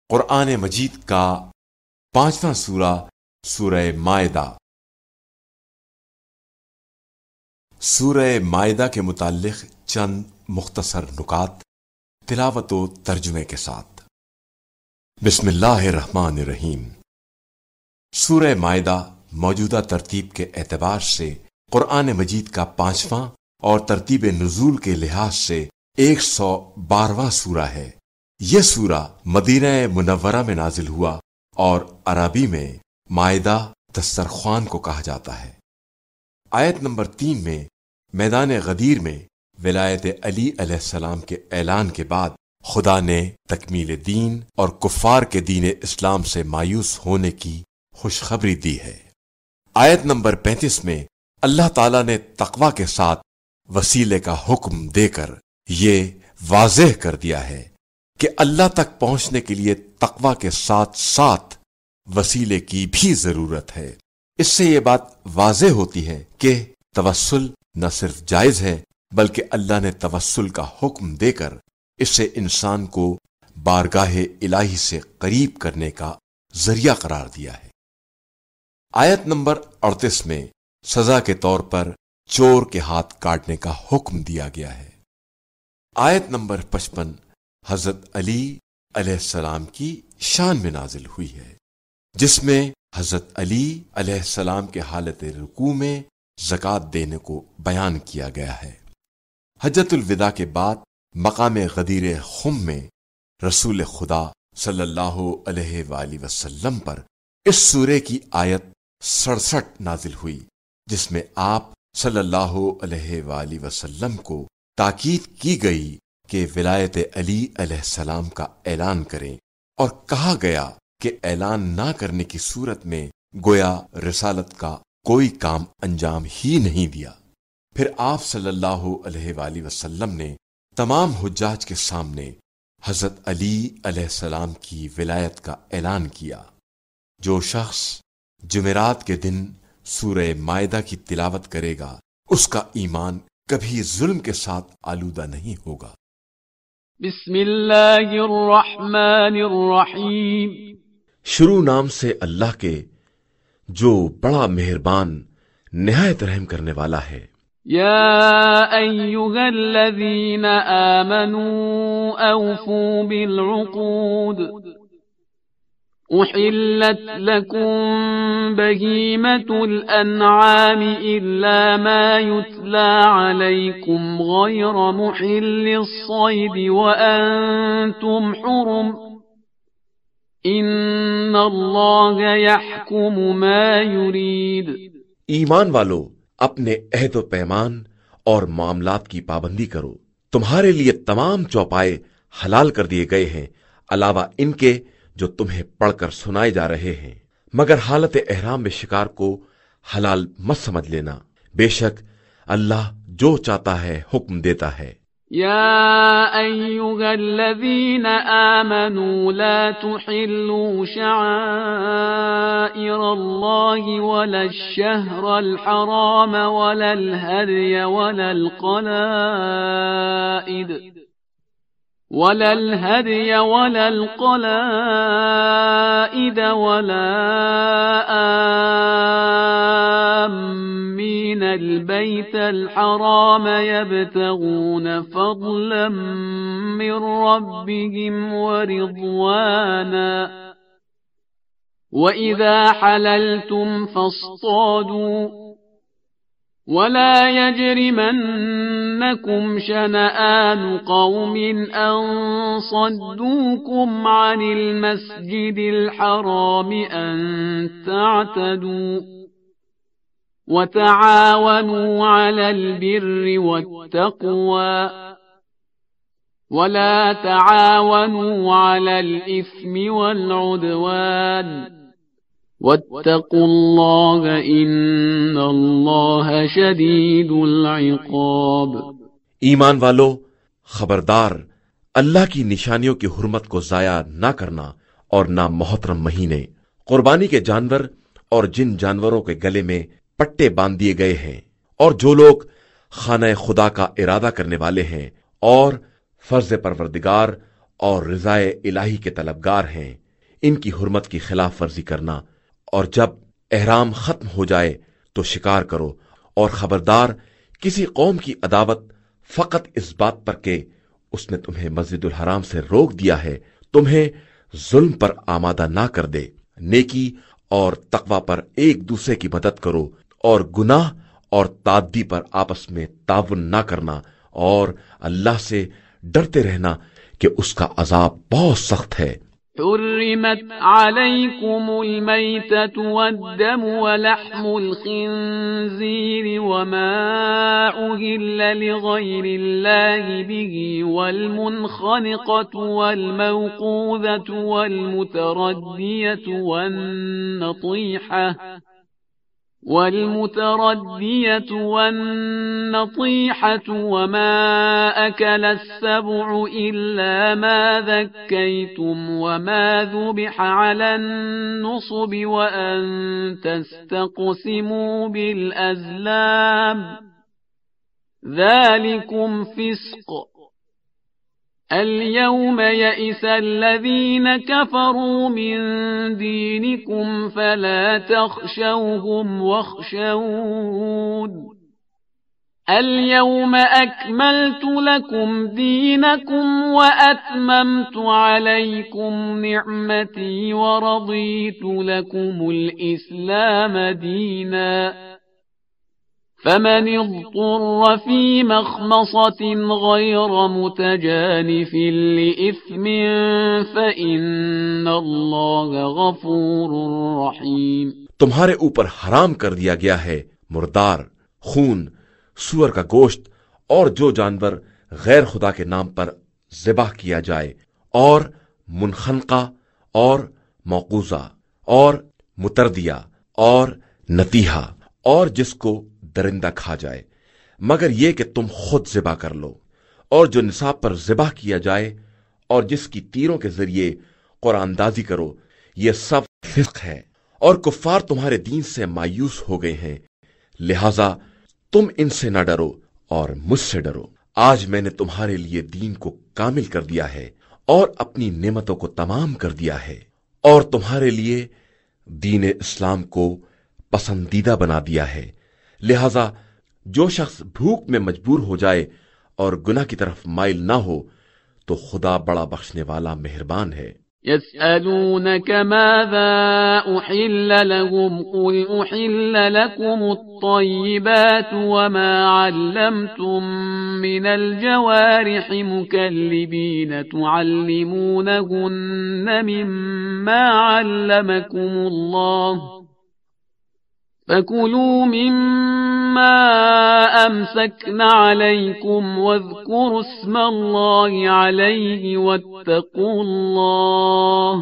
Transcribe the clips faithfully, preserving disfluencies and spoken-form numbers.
قرآن مجید کا پانچواں سورہ سورہ مائدہ۔ سورہ مائدہ کے متعلق چند مختصر نکات تلاوت و ترجمے کے ساتھ۔ بسم اللہ الرحمن الرحیم۔ سورہ مائدہ موجودہ ترتیب کے اعتبار سے قرآن مجید کا پانچواں اور ترتیب نزول کے لحاظ سے ایک سو بارہواں سورہ ہے۔ یہ سورہ مدینہ منورہ میں نازل ہوا اور عربی میں مائدہ دسترخوان کو کہا جاتا ہے۔ آیت نمبر تین میں میدان غدیر میں ولایت علی علیہ السلام کے اعلان کے بعد خدا نے تکمیل دین اور کفار کے دین اسلام سے مایوس ہونے کی خوشخبری دی ہے۔ آیت نمبر پینتیس میں اللہ تعالیٰ نے تقوی کے ساتھ وسیلے کا حکم دے کر یہ واضح کر دیا ہے کہ اللہ تک پہنچنے کے لیے تقوی کے ساتھ ساتھ وسیلے کی بھی ضرورت ہے۔ اس سے یہ بات واضح ہوتی ہے کہ توسل نہ صرف جائز ہے بلکہ اللہ نے توسل کا حکم دے کر اسے انسان کو بارگاہ الہی سے قریب کرنے کا ذریعہ قرار دیا ہے۔ آیت نمبر اڑتیس میں سزا کے طور پر چور کے ہاتھ کاٹنے کا حکم دیا گیا ہے۔ آیت نمبر پچپن حضرت علی علیہ السلام کی شان میں نازل ہوئی ہے، جس میں حضرت علی علیہ السلام کے حالت رکوع میں زکوٰۃ دینے کو بیان کیا گیا ہے۔ حجۃ الوداع کے بعد مقام غدیر خم میں رسول خدا صلی اللہ علیہ وآلہ وسلم پر اس سورے کی آیت سڑسٹھ نازل ہوئی، جس میں آپ صلی اللہ علیہ وآلہ وسلم کو تاکید کی گئی کہ ولایت علی علیہ السلام کا اعلان کریں، اور کہا گیا کہ اعلان نہ کرنے کی صورت میں گویا رسالت کا کوئی کام انجام ہی نہیں دیا۔ پھر آپ صلی اللہ علیہ وآلہ وسلم نے تمام حجاج کے سامنے حضرت علی علیہ السلام کی ولایت کا اعلان کیا۔ جو شخص جمعرات کے دن سورہ مائدہ کی تلاوت کرے گا اس کا ایمان کبھی ظلم کے ساتھ آلودہ نہیں ہوگا۔ بسم اللہ الرحمن الرحیم۔ شروع نام سے اللہ کے جو بڑا مہربان نہایت رحم کرنے والا ہے۔ یا ایہا الذین آمنوا اوفوا بالعقود احلت لکم بہیمۃ الانعام الا ما یتلی علیکم غیر محل الصید وانتم حرم ان اللہ یحکم ما یرید۔ ایمان والو اپنے عہد و پیمان اور معاملات کی پابندی کرو، تمہارے لیے تمام چوپائے حلال کر دیے گئے ہیں علاوہ ان کے جو تمہیں پڑھ کر سنائے جا رہے ہیں، مگر حالت احرام میں شکار کو حلال مت سمجھ لینا، بے شک اللہ جو چاہتا ہے حکم دیتا ہے۔ یا ایہا الذین آمنوا لا تحلوا شعائر اللہ ولا الشہر الحرام ولا الہدی ولا القلائد ولا الهدي ولا القلائد ولا آمين البيت الحرام يبتغون فضلا من ربهم ورضوانا وإذا حللتم فاصطادوا ولا يجرمنكم شنآن قوم أن صدوكم عن المسجد الحرام أن تعتدوا وتعاونوا على البر والتقوى ولا تعاونوا على الإثم والعدوان واتقوا اللہ ان اللہ شدید العقاب۔ ایمان والو خبردار، اللہ کی نشانیوں کی حرمت کو ضائع نہ کرنا اور نہ محترم مہینے، قربانی کے جانور اور جن جانوروں کے گلے میں پٹے باندھ دیے گئے ہیں، اور جو لوگ خانہ خدا کا ارادہ کرنے والے ہیں اور فرض پروردگار اور رضائے الہی کے طلبگار ہیں، ان کی حرمت کی خلاف ورزی کرنا، اور جب احرام ختم ہو جائے تو شکار کرو، اور خبردار کسی قوم کی عداوت فقط اس بات پر کہ اس نے تمہیں مسجد الحرام سے روک دیا ہے تمہیں ظلم پر آمادہ نہ کر دے۔ نیکی اور تقوی پر ایک دوسرے کی مدد کرو، اور گناہ اور تعدی پر آپس میں تعاون نہ کرنا، اور اللہ سے ڈرتے رہنا کہ اس کا عذاب بہت سخت ہے۔ حرمت عليكم الميتة والدم ولحم الخنزير وما أهل لغير الله به والمنخنقة والموقوذة والمتردية والنطيحة والمتردية والنطيحة وما أكل السبع إلا ما ذكيتم وما ذبح على النصب وأن تستقسموا بالأزلام ذلكم فسق اليوم يئس الذين كفروا من دينكم فلا تخشوهم واخشون اليوم أكملت لكم دينكم وأتممت عليكم نعمتي ورضيت لكم الإسلام دينا فمن اضطر في مخمصة غير متجانف لإثم فإن الله غفور رحيم۔ تمہارے اوپر حرام کر دیا گیا ہے مردار، خون، سور کا گوشت اور جو جانور غیر خدا کے نام پر ذبح کیا جائے، اور منخنقہ اور موقوذہ اور متردیہ اور نتیحہ، اور جس کو درندہ کھا جائے، مگر یہ کہ تم خود ذبح کر لو، اور جو نصاب پر ذبح کیا جائے اور جس کی تیروں کے ذریعے قرآن اندازی کرو، یہ سب فسق ہے، اور کفار تمہارے دین سے مایوس ہو گئے ہیں، لہذا تم ان سے نہ ڈرو اور مجھ سے ڈرو۔ آج میں نے تمہارے لیے دین کو کامل کر دیا ہے اور اپنی نعمتوں کو تمام کر دیا ہے، اور تمہارے لیے دین اسلام کو پسندیدہ بنا دیا ہے، لہذا جو شخص بھوک میں مجبور ہو جائے اور گناہ کی طرف مائل نہ ہو تو خدا بڑا بخشنے والا مہربان ہے۔ يسألونك ماذا أحل لهم قل أحل لكم الطيبات وما علمتم من الجوارح مكلبين تعلمونهن مما علمكم الله فكلوا مما أمسكن عليكم واذكروا اسم الله عليه واتقوا الله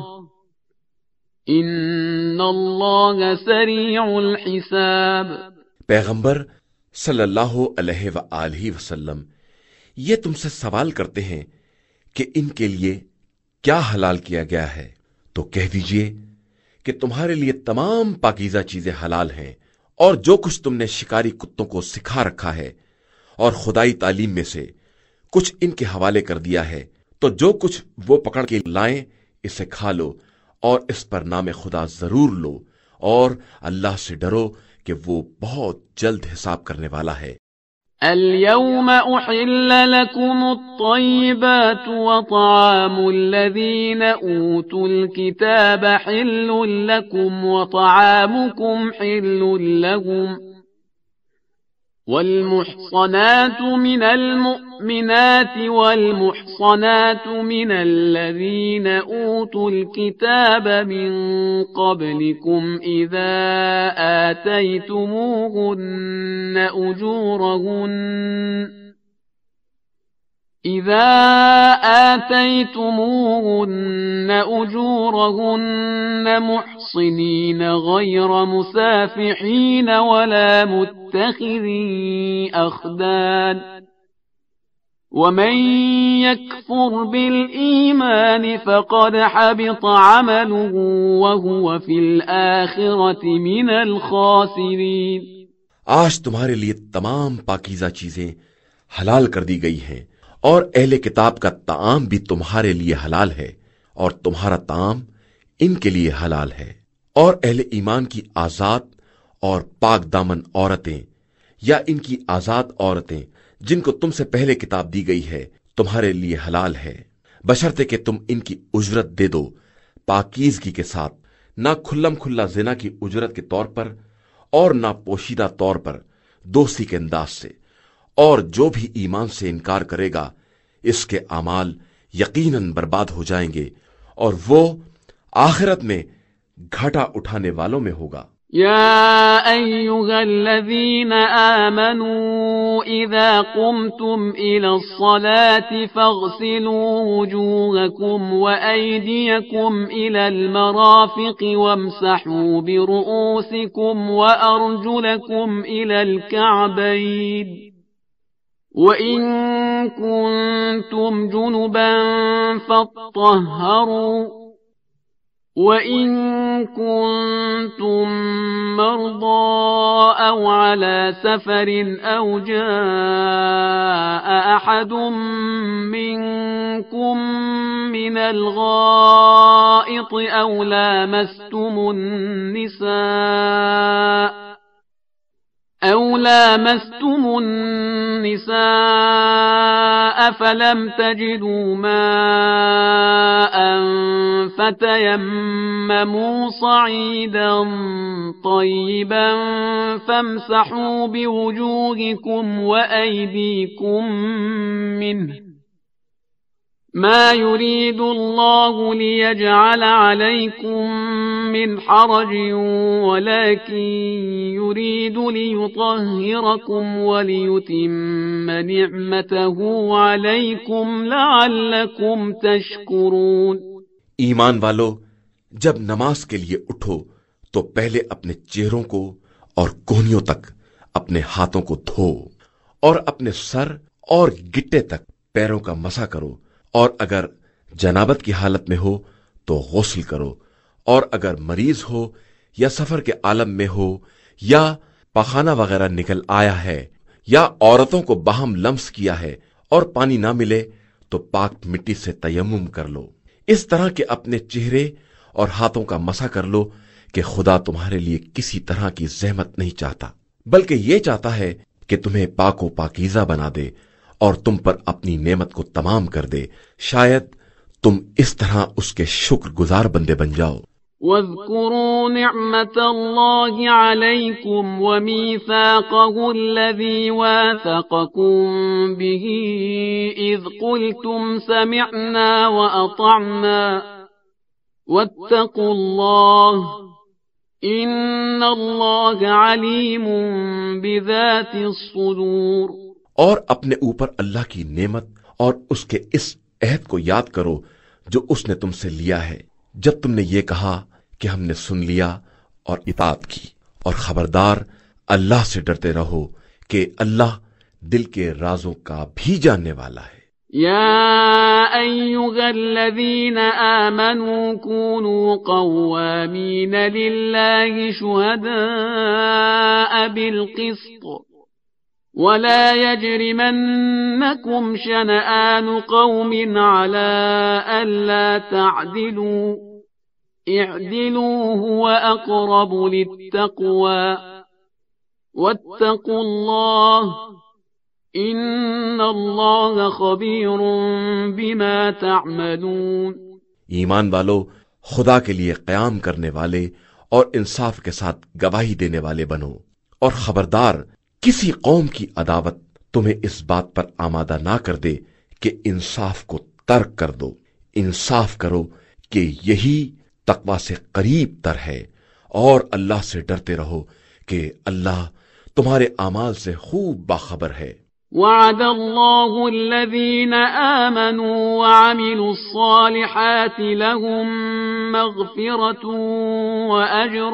إن الله سريع الحساب۔ پیغمبر صلی اللہ علیہ وآلہ وسلم یہ تم سے سوال کرتے ہیں کہ ان کے لیے کیا حلال کیا گیا ہے، تو کہہ دیجئے کہ تمہارے لیے تمام پاکیزہ چیزیں حلال ہیں، اور جو کچھ تم نے شکاری کتوں کو سکھا رکھا ہے اور خدائی تعلیم میں سے کچھ ان کے حوالے کر دیا ہے، تو جو کچھ وہ پکڑ کے لائیں اسے کھا لو، اور اس پر نام خدا ضرور لو، اور اللہ سے ڈرو کہ وہ بہت جلد حساب کرنے والا ہے۔ اليوم أحل لكم الطيبات وطعام الذين أوتوا الكتاب حل لكم وطعامكم حل لهم والمحصنات من المؤمنات والمحصنات من الذين أوتوا الكتاب من قبلكم إذا آتيتموهن أجورهن إذا آتيتموهن أجورهن محصنين غير مسافحين ولا متخذي أخدان ومن يكفر بالإيمان فقد حبط عمله وهو في الآخرة من الخاسرين۔ آج تمہارے لیے تمام پاکیزہ چیزیں حلال کر دی گئی ہیں، اور اہل کتاب کا طعام بھی تمہارے لیے حلال ہے اور تمہارا طعام ان کے لیے حلال ہے، اور اہل ایمان کی آزاد اور پاک دامن عورتیں یا ان کی آزاد عورتیں جن کو تم سے پہلے کتاب دی گئی ہے تمہارے لیے حلال ہے، بشرطے کہ تم ان کی اجرت دے دو پاکیزگی کے ساتھ، نہ کھلم کھلا زنا کی اجرت کے طور پر اور نہ پوشیدہ طور پر دوستی کے انداز سے، اور جو بھی ایمان سے انکار کرے گا اس کے اعمال یقیناً برباد ہو جائیں گے اور وہ آخرت میں گھاٹا اٹھانے والوں میں ہوگا۔ يا أيها الذين آمنوا إذا قمتم إلى الصلاة فاغسلوا وجوهكم وأيديكم إلى المرافق وامسحوا برؤوسكم وأرجلكم إلى الكعبين وَإِن كُنتُمْ جُنُبًا فَاطَّهَّرُوا وَإِن كُنتُم مَّرْضَىٰ أَوْ عَلَىٰ سَفَرٍ أَوْ جَاءَ أَحَدٌ مِّنكُم مِّنَ الْغَائِطِ أَوْ لَامَسْتُمُ النِّسَاءَ أَوْ لَامَسْتُمُ النِّسَاءَ فَلَمْ تَجِدُوا مَاءً فَتَيَمَّمُوا صَعِيدًا طَيِّبًا فَامْسَحُوا بِوُجُوهِكُمْ وَأَيْدِيكُم مِّنْهُ مَا يُرِيدُ اللَّهُ لِيَجْعَلَ عَلَيْكُم مِّنْ حَرَجٍ وَلَٰكِن يُرِيدُ لِيُطَهِّرَكُمْ وَلِيُتِمَّ نِعْمَتَهُ عَلَيْكُمْ لَعَلَّكُمْ تَشْكُرُونَ۔ ایمان والو، جب نماز کے لیے اٹھو تو پہلے اپنے چہروں کو اور کونیوں تک اپنے ہاتھوں کو دھو اور اپنے سر اور گٹے تک پیروں کا مسح کرو، اور اگر جنابت کی حالت میں ہو تو غسل کرو، اور اگر مریض ہو یا سفر کے عالم میں ہو یا پخانہ وغیرہ نکل آیا ہے یا عورتوں کو باہم لمس کیا ہے اور پانی نہ ملے تو پاک مٹی سے تیمم کر لو، اس طرح کہ اپنے چہرے اور ہاتھوں کا مسح کر لو کہ خدا تمہارے لیے کسی طرح کی زحمت نہیں چاہتا، بلکہ یہ چاہتا ہے کہ تمہیں پاک و پاکیزہ بنا دے اور تم پر اپنی نعمت کو تمام کر دے، شاید تم اس طرح اس کے شکر گزار بندے بن جاؤ۔ وَاذْكُرُوا نِعْمَةَ اللَّهِ عَلَيْكُمْ وَمِيثَاقَهُ الَّذِي وَاثَقَكُم بِهِ إِذْ قُلْتُمْ سَمِعْنَا وَأَطَعْنَا وَاتَّقُوا اللَّهَ إِنَّ اللَّهَ عَلِيمٌ بِذَاتِ الصُّدُورِ۔ اور اپنے اوپر اللہ کی نعمت اور اس کے اس عہد کو یاد کرو جو اس نے تم سے لیا ہے جب تم نے یہ کہا کہ ہم نے سن لیا اور اطاعت کی، اور خبردار اللہ سے ڈرتے رہو کہ اللہ دل کے رازوں کا بھی جاننے والا ہے۔ يا أيها الذين آمنوا كونوا قوامين لله شهداء بالقسط ولا يجرمنكم شنآن قوم على ألا تعدلوا اعدلوا هو أقرب للتقوى واتقوا الله ان اللہ خبیر بما تعملون۔ ایمان والو، خدا کے لیے قیام کرنے والے اور انصاف کے ساتھ گواہی دینے والے بنو، اور خبردار کسی قوم کی عداوت تمہیں اس بات پر آمادہ نہ کر دے کہ انصاف کو ترک کر دو۔ انصاف کرو کہ یہی تقوی سے قریب تر ہے، اور اللہ سے ڈرتے رہو کہ اللہ تمہارے اعمال سے خوب باخبر ہے۔ وعد الله الذين آمنوا وعملوا الصالحات لهم مغفرة وأجر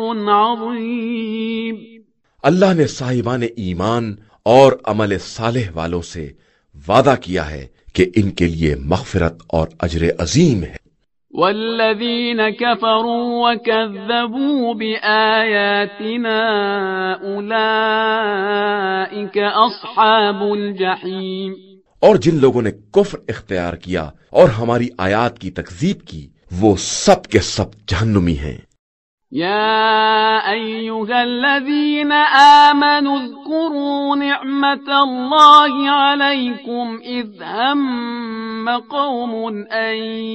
عظيم۔ اللہ نے صاحبان ایمان اور عمل صالح والوں سے وعدہ کیا ہے کہ ان کے لیے مغفرت اور اجر عظیم ہے۔ والذين كفروا وكذبوا بآياتنا أولئك أصحاب الجحيم۔ اور جن لوگوں نے کفر اختیار کیا اور ہماری آیات کی تکذیب کی وہ سب کے سب جہنمی ہیں۔ يا أيها الذين آمنوا اذكروا نعمة الله عليكم إذ هم قوم أن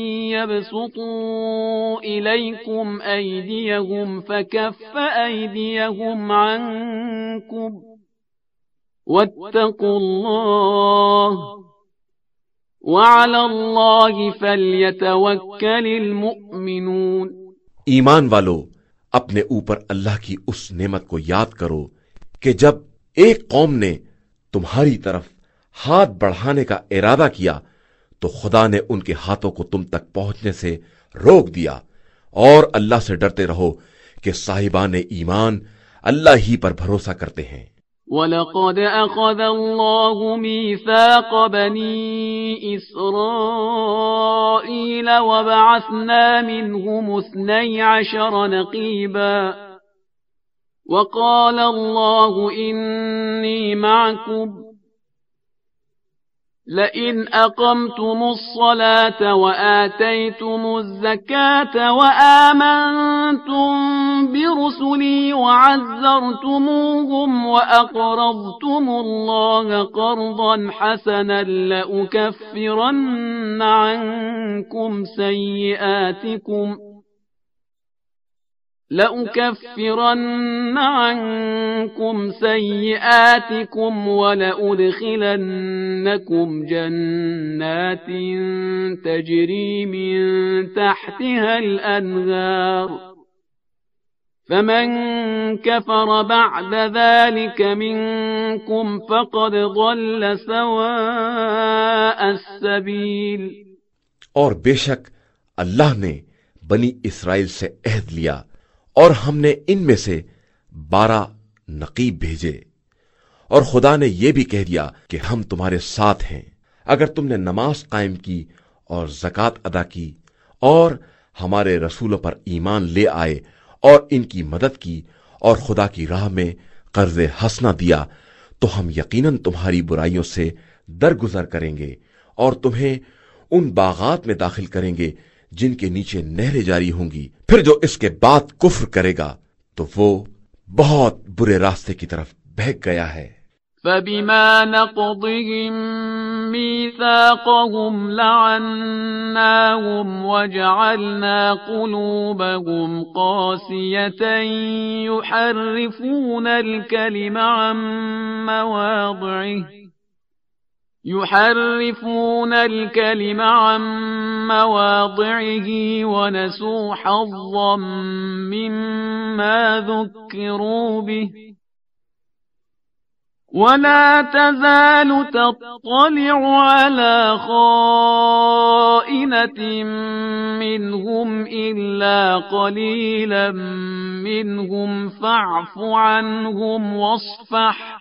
يبسطوا إليكم أيديهم فكف أيديهم عنكم واتقوا الله وعلى الله فليتوكل المؤمنون۔ ایمان والو، اپنے اوپر اللہ کی اس نعمت کو یاد کرو کہ جب ایک قوم نے تمہاری طرف ہاتھ بڑھانے کا ارادہ کیا تو خدا نے ان کے ہاتھوں کو تم تک پہنچنے سے روک دیا، اور اللہ سے ڈرتے رہو کہ صاحبان ایمان اللہ ہی پر بھروسہ کرتے ہیں۔ وَلَقَدْ أَخَذَ اللَّهُ مِيثَاقَ بَنِي إِسْرَائِيلَ وَبَعَثْنَا مِنْهُمُ اثْنَيْ عَشَرَ نَقِيبًا وَقَالَ اللَّهُ إِنِّي مَعَكُمْ لئن أقمتم الصلاة وآتيتم الزكاة وآمنتم برسلي وعزرتموهم وأقرضتم الله قرضا حسنا لأكفرن عنكم سيئاتكم لأكفرن عنكم سيئاتكم ولأدخلنكم جنات تجري من تحتها الأنهار فمن كفر بعد ذلك منكم فقد ضل سواء السبيل۔ اور بے شک اللہ نے بنی اسرائیل سے عہد لیا اور ہم نے ان میں سے بارہ نقیب بھیجے، اور خدا نے یہ بھی کہہ دیا کہ ہم تمہارے ساتھ ہیں اگر تم نے نماز قائم کی اور زکوٰۃ ادا کی اور ہمارے رسولوں پر ایمان لے آئے اور ان کی مدد کی اور خدا کی راہ میں قرض حسنہ دیا تو ہم یقیناً تمہاری برائیوں سے درگزر کریں گے اور تمہیں ان باغات میں داخل کریں گے جن کے نیچے نہریں جاری ہوں گی۔ پھر جو اس کے بعد کفر کرے گا تو وہ بہت برے راستے کی طرف بہک گیا ہے۔ فَبِمَا نَقْضِهِم مِّيثَاقَهُمْ لَعَنَّاهُمْ وَجَعَلْنَا قُلُوبَهُمْ قَاسِيَةً يُحَرِّفُونَ الْكَلِمَ عَن مَّوَاضِعِهِ يحرفون الكلم عن مواضعه ونسوا حظا مما ذكروا به ولا تزال تطلع على خائنة منهم إلا قليلا منهم فاعف عنهم واصفح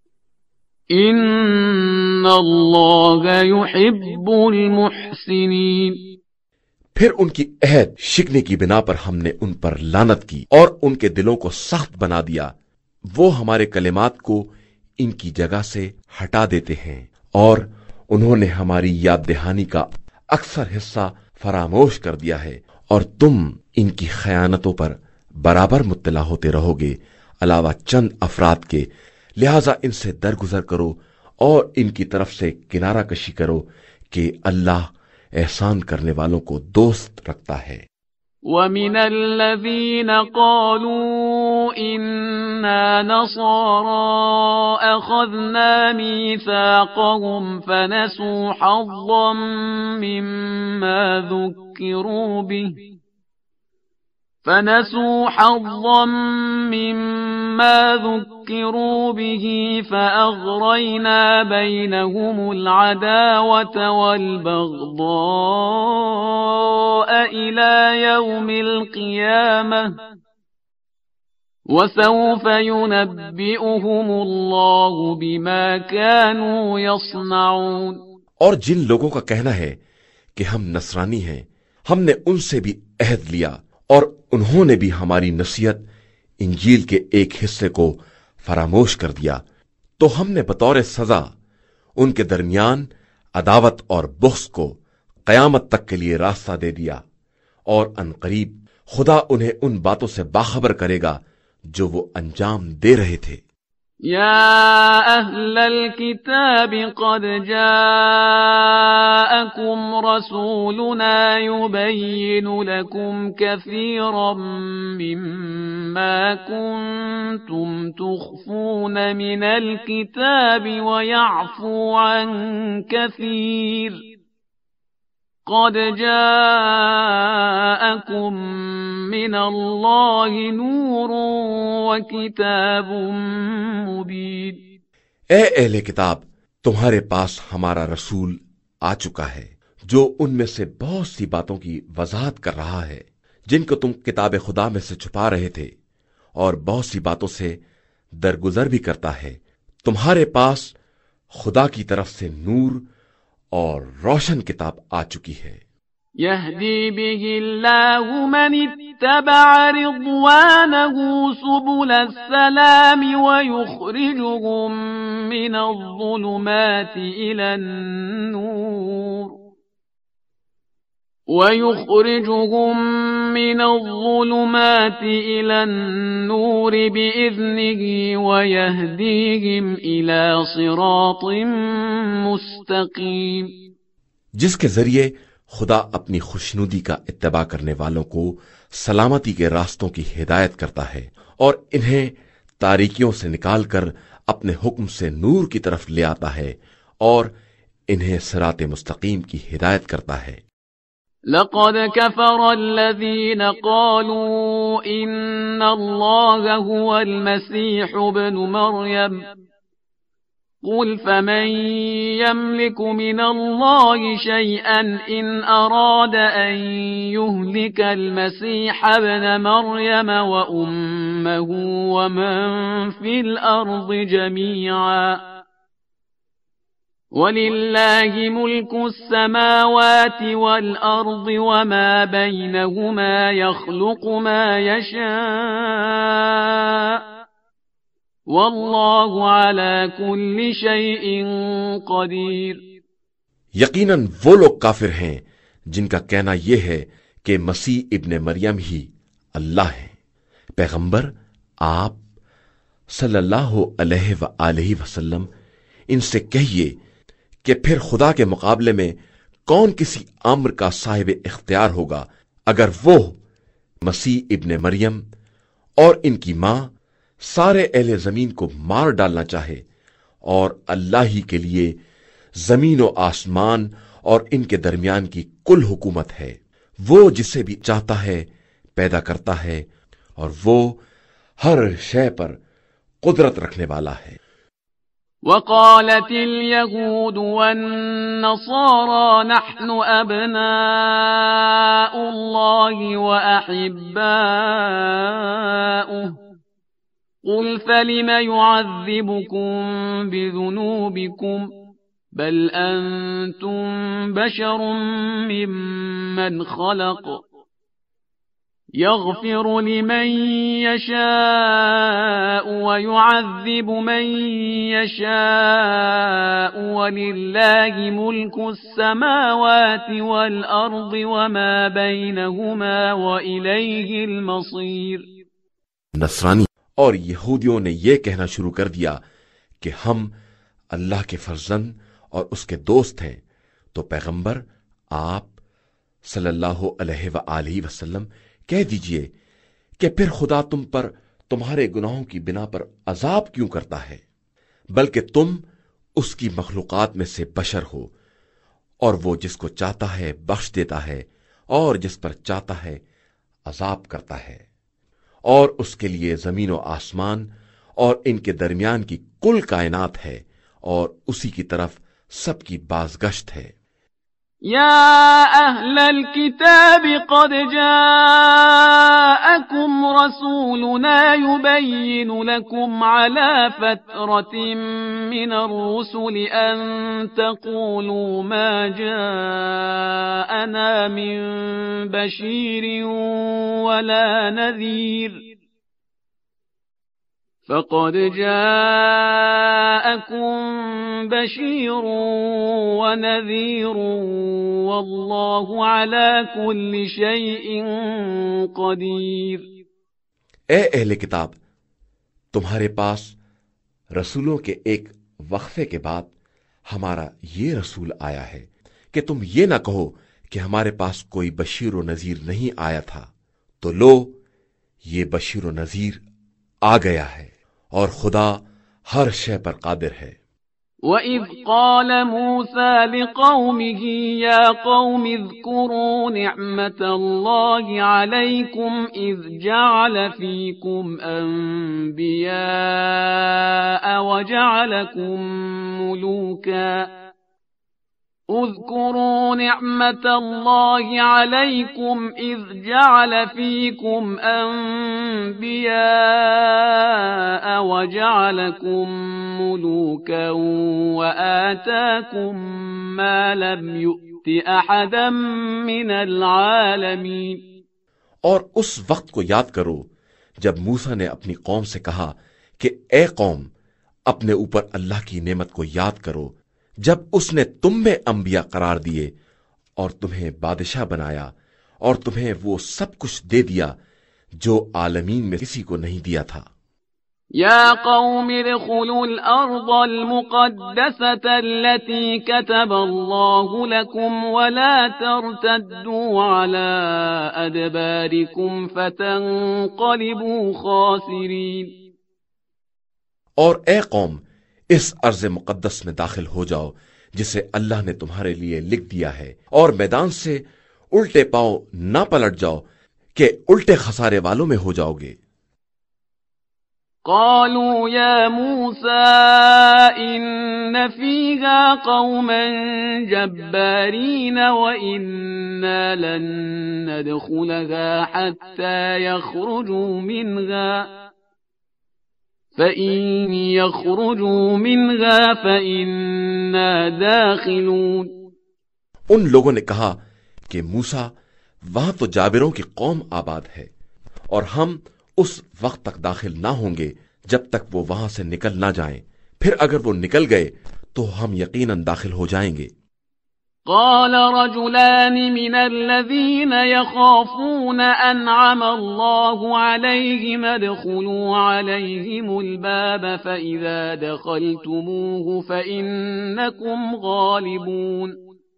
ان اللہ یحب المحسنین۔ پھر ان کی عہد شکنے کی بنا پر ہم نے ان پر لعنت کی اور ان کے دلوں کو سخت بنا دیا، وہ ہمارے کلمات کو ان کی جگہ سے ہٹا دیتے ہیں اور انہوں نے ہماری یاد دہانی کا اکثر حصہ فراموش کر دیا ہے، اور تم ان کی خیانتوں پر برابر مطلع ہوتے رہو گے علاوہ چند افراد کے، لہذا ان سے درگزر کرو اور ان کی طرف سے کنارہ کشی کرو کہ اللہ احسان کرنے والوں کو دوست رکھتا ہے۔ وَمِنَ الَّذِينَ قَالُوا إِنَّا نَصَارَىٰ أَخَذْنَا مِيثَاقَهُمْ فَنَسُوا حَظًّا مِّمَّا ذُكِّرُوا بِهِ فنسوا حظا مما ذكروا به فأغرينا بينهم العداوة والبغضاء إلى يوم القيامة وسوف ينبئهم الله بما كانوا يصنعون۔ اور جن لوگوں کا کہنا ہے کہ ہم نصرانی ہیں، ہم نے ان سے بھی عہد لیا اور انہوں نے بھی ہماری نصیحت انجیل کے ایک حصے کو فراموش کر دیا، تو ہم نے بطور سزا ان کے درمیان عداوت اور بغض کو قیامت تک کے لیے راستہ دے دیا، اور عنقریب خدا انہیں ان باتوں سے باخبر کرے گا جو وہ انجام دے رہے تھے۔ يا أهل الكتاب قد جاءكم رسولنا يبين لكم كثيرا مما كنتم تخفون من الكتاب ويعفو عن كثير قد جاءكم من الله نور وكتاب مبين۔ اے اہل کتاب، تمہارے پاس ہمارا رسول آ چکا ہے جو ان میں سے بہت سی باتوں کی وضاحت کر رہا ہے جن کو تم کتاب خدا میں سے چھپا رہے تھے، اور بہت سی باتوں سے درگزر بھی کرتا ہے۔ تمہارے پاس خدا کی طرف سے نور اور روشن کتاب آ چکی ہے۔ يهدي به الله من اتبع رضوانه سبل السلام ويخرجهم من الظلمات إلى النور ويخرجهم من الظلمات إلى النور بإذنه ويهديهم إلى صراط مستقيم۔ جس کے ذریعے خدا اپنی خوشنودی کا اتباع کرنے والوں کو سلامتی کے راستوں کی ہدایت کرتا ہے اور انہیں تاریکیوں سے نکال کر اپنے حکم سے نور کی طرف لے آتا ہے اور انہیں صراط مستقیم کی ہدایت کرتا ہے۔ لقد كفر الذين قالوا إن الله هو المسيح ابن مريم قل فمن يملك من الله شيئا إن أراد أن يهلك المسيح ابن مريم وأمه ومن في الأرض جميعا وَلِلَّهِ مُلْكُ السَّمَاوَاتِ وَالْأَرْضِ وَمَا بَيْنَهُمَا يَخْلُقُ مَا يَشَاءُ وَاللَّهُ عَلَى كُلِّ شَيْءٍ قَدِيرٌ۔ یقیناً وہ لوگ کافر ہیں جن کا کہنا یہ ہے کہ مسیح ابن مریم ہی اللہ ہیں۔ پیغمبر آپ صلی اللہ علیہ وآلہ وسلم ان سے کہیے کہ پھر خدا کے مقابلے میں کون کسی امر کا صاحب اختیار ہوگا اگر وہ مسیح ابن مریم اور ان کی ماں سارے اہل زمین کو مار ڈالنا چاہے، اور اللہ ہی کے لیے زمین و آسمان اور ان کے درمیان کی کل حکومت ہے۔ وہ جسے بھی چاہتا ہے پیدا کرتا ہے اور وہ ہر شے پر قدرت رکھنے والا ہے۔ وقالت اليهود والنصارى نحن أبناء الله وأحباؤه قل فلم يعذبكم بذنوبكم بل أنتم بشر ممن خلق يغفر لمن يشاء ويعذب من يشاء ولله ملك السماوات والأرض وما بينهما وإليه المصير۔ نصرانی اور یہودیوں نے یہ کہنا شروع کر دیا کہ ہم اللہ کے فرزند اور اس کے دوست ہیں، تو پیغمبر آپ صلی اللہ علیہ وآلہ وسلم کہہ دیجئے کہ پھر خدا تم پر تمہارے گناہوں کی بنا پر عذاب کیوں کرتا ہے، بلکہ تم اس کی مخلوقات میں سے بشر ہو، اور وہ جس کو چاہتا ہے بخش دیتا ہے اور جس پر چاہتا ہے عذاب کرتا ہے، اور اس کے لیے زمین و آسمان اور ان کے درمیان کی کل کائنات ہے، اور اسی کی طرف سب کی بازگشت ہے۔ يا أهل الكتاب قد جاءكم رسولنا يبين لكم على فترة من الرسل أن تقولوا ما جاءنا من بشير ولا نذير فقد جاءكم بشير ونذير والله على كل شيء قدير۔ اے اہل کتاب، تمہارے پاس رسولوں کے ایک وقفے کے بعد ہمارا یہ رسول آیا ہے کہ تم یہ نہ کہو کہ ہمارے پاس کوئی بشیر و نذیر نہیں آیا تھا، تو لو یہ بشیر و نذیر آ گیا ہے، اور خدا ہر شے پر قادر ہے۔ وَإِذْ قَالَ مُوسَى لِقَوْمِهِ يَا قَوْمِ اذْكُرُوا نِعْمَةَ اللَّهِ عَلَيْكُمْ إِذْ جَعَلَ فِيكُمْ أَنْبِيَاءَ وَجَعَلَكُمْ مُلُوكًا اذكروا نعمة الله عليكم إذ جعل فيكم أنبياء وجعلكم ملوكا وآتاكم ما لم يؤت أحدا من العالمين۔ اور اس وقت کو یاد کرو جب موسیٰ نے اپنی قوم سے کہا کہ اے قوم، اپنے اوپر اللہ کی نعمت کو یاد کرو جب اس نے تم میں انبیاء قرار دیے اور تمہیں بادشاہ بنایا اور تمہیں وہ سب کچھ دے دیا جو عالمین میں کسی کو نہیں دیا تھا۔ یا قوم ادخلوا الارض المقدسة التي كتب الله لكم ولا ترتدوا على ادباركم فتنقلبوا خاسرين۔ اور اے قوم، اس ارض مقدس میں داخل ہو جاؤ جسے اللہ نے تمہارے لیے لکھ دیا ہے، اور میدان سے الٹے پاؤں نہ پلٹ جاؤ کہ الٹے خسارے والوں میں ہو جاؤ گے۔ قالوا يا موسى إن فيها قوما جبارين وإنا لن ندخلها حتى يخرجوا منها فَإِن يَخْرُجُوا مِنْهَا فَإِنَّا دَاخِلُونَ۔ ان لوگوں نے کہا کہ موسیٰ، وہاں تو جابروں کی قوم آباد ہے، اور ہم اس وقت تک داخل نہ ہوں گے جب تک وہ وہاں سے نکل نہ جائیں، پھر اگر وہ نکل گئے تو ہم یقیناً داخل ہو جائیں گے۔ قال رجلان من الذين يخافون أنعم الله عليهم ادخلوا عليهم الباب فإذا دخلتموه فإنكم غالبون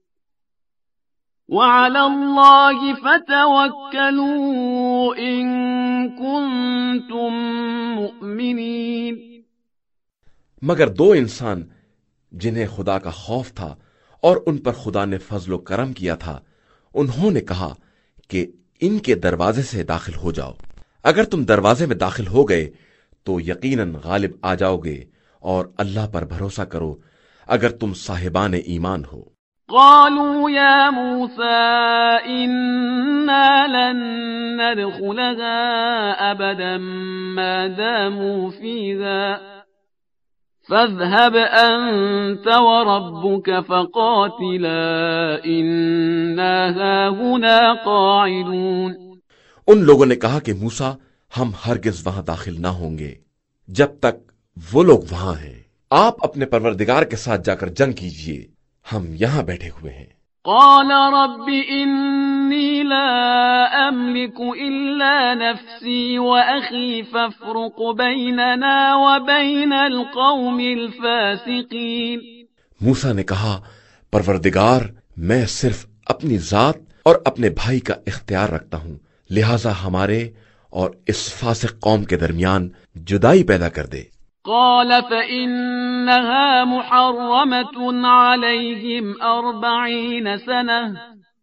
وعلى الله فتوكلوا إن كنتم مؤمنين۔ مگر دو انسان جنہیں خدا کا خوف تھا اور ان پر خدا نے فضل و کرم کیا تھا، انہوں نے کہا کہ ان کے دروازے سے داخل ہو جاؤ، اگر تم دروازے میں داخل ہو گئے تو یقیناً غالب آ جاؤ گے، اور اللہ پر بھروسہ کرو اگر تم صاحبان ایمان ہو۔ قالوا يا موسى إنا لن ندخلها أبدا ما داموا فيها فاذهب أنت وربك فقاتلا إنا هاهنا قاعدون۔ ان لوگوں نے کہا کہ موسیٰ، ہم ہرگز وہاں داخل نہ ہوں گے جب تک وہ لوگ وہاں ہیں، آپ اپنے پروردگار کے ساتھ جا کر جنگ کیجئے، ہم یہاں بیٹھے ہوئے ہیں۔ قال رب إني لا أملك إلا نفسي وأخي فافرق بيننا وبين القوم الفاسقين۔ موسیٰ نے کہا، پروردگار، میں صرف اپنی ذات اور اپنے بھائی کا اختیار رکھتا ہوں، لہذا ہمارے اور اس فاسق قوم کے درمیان جدائی پیدا کر دے۔ قال فإنها محرمة عليهم أربعين سنة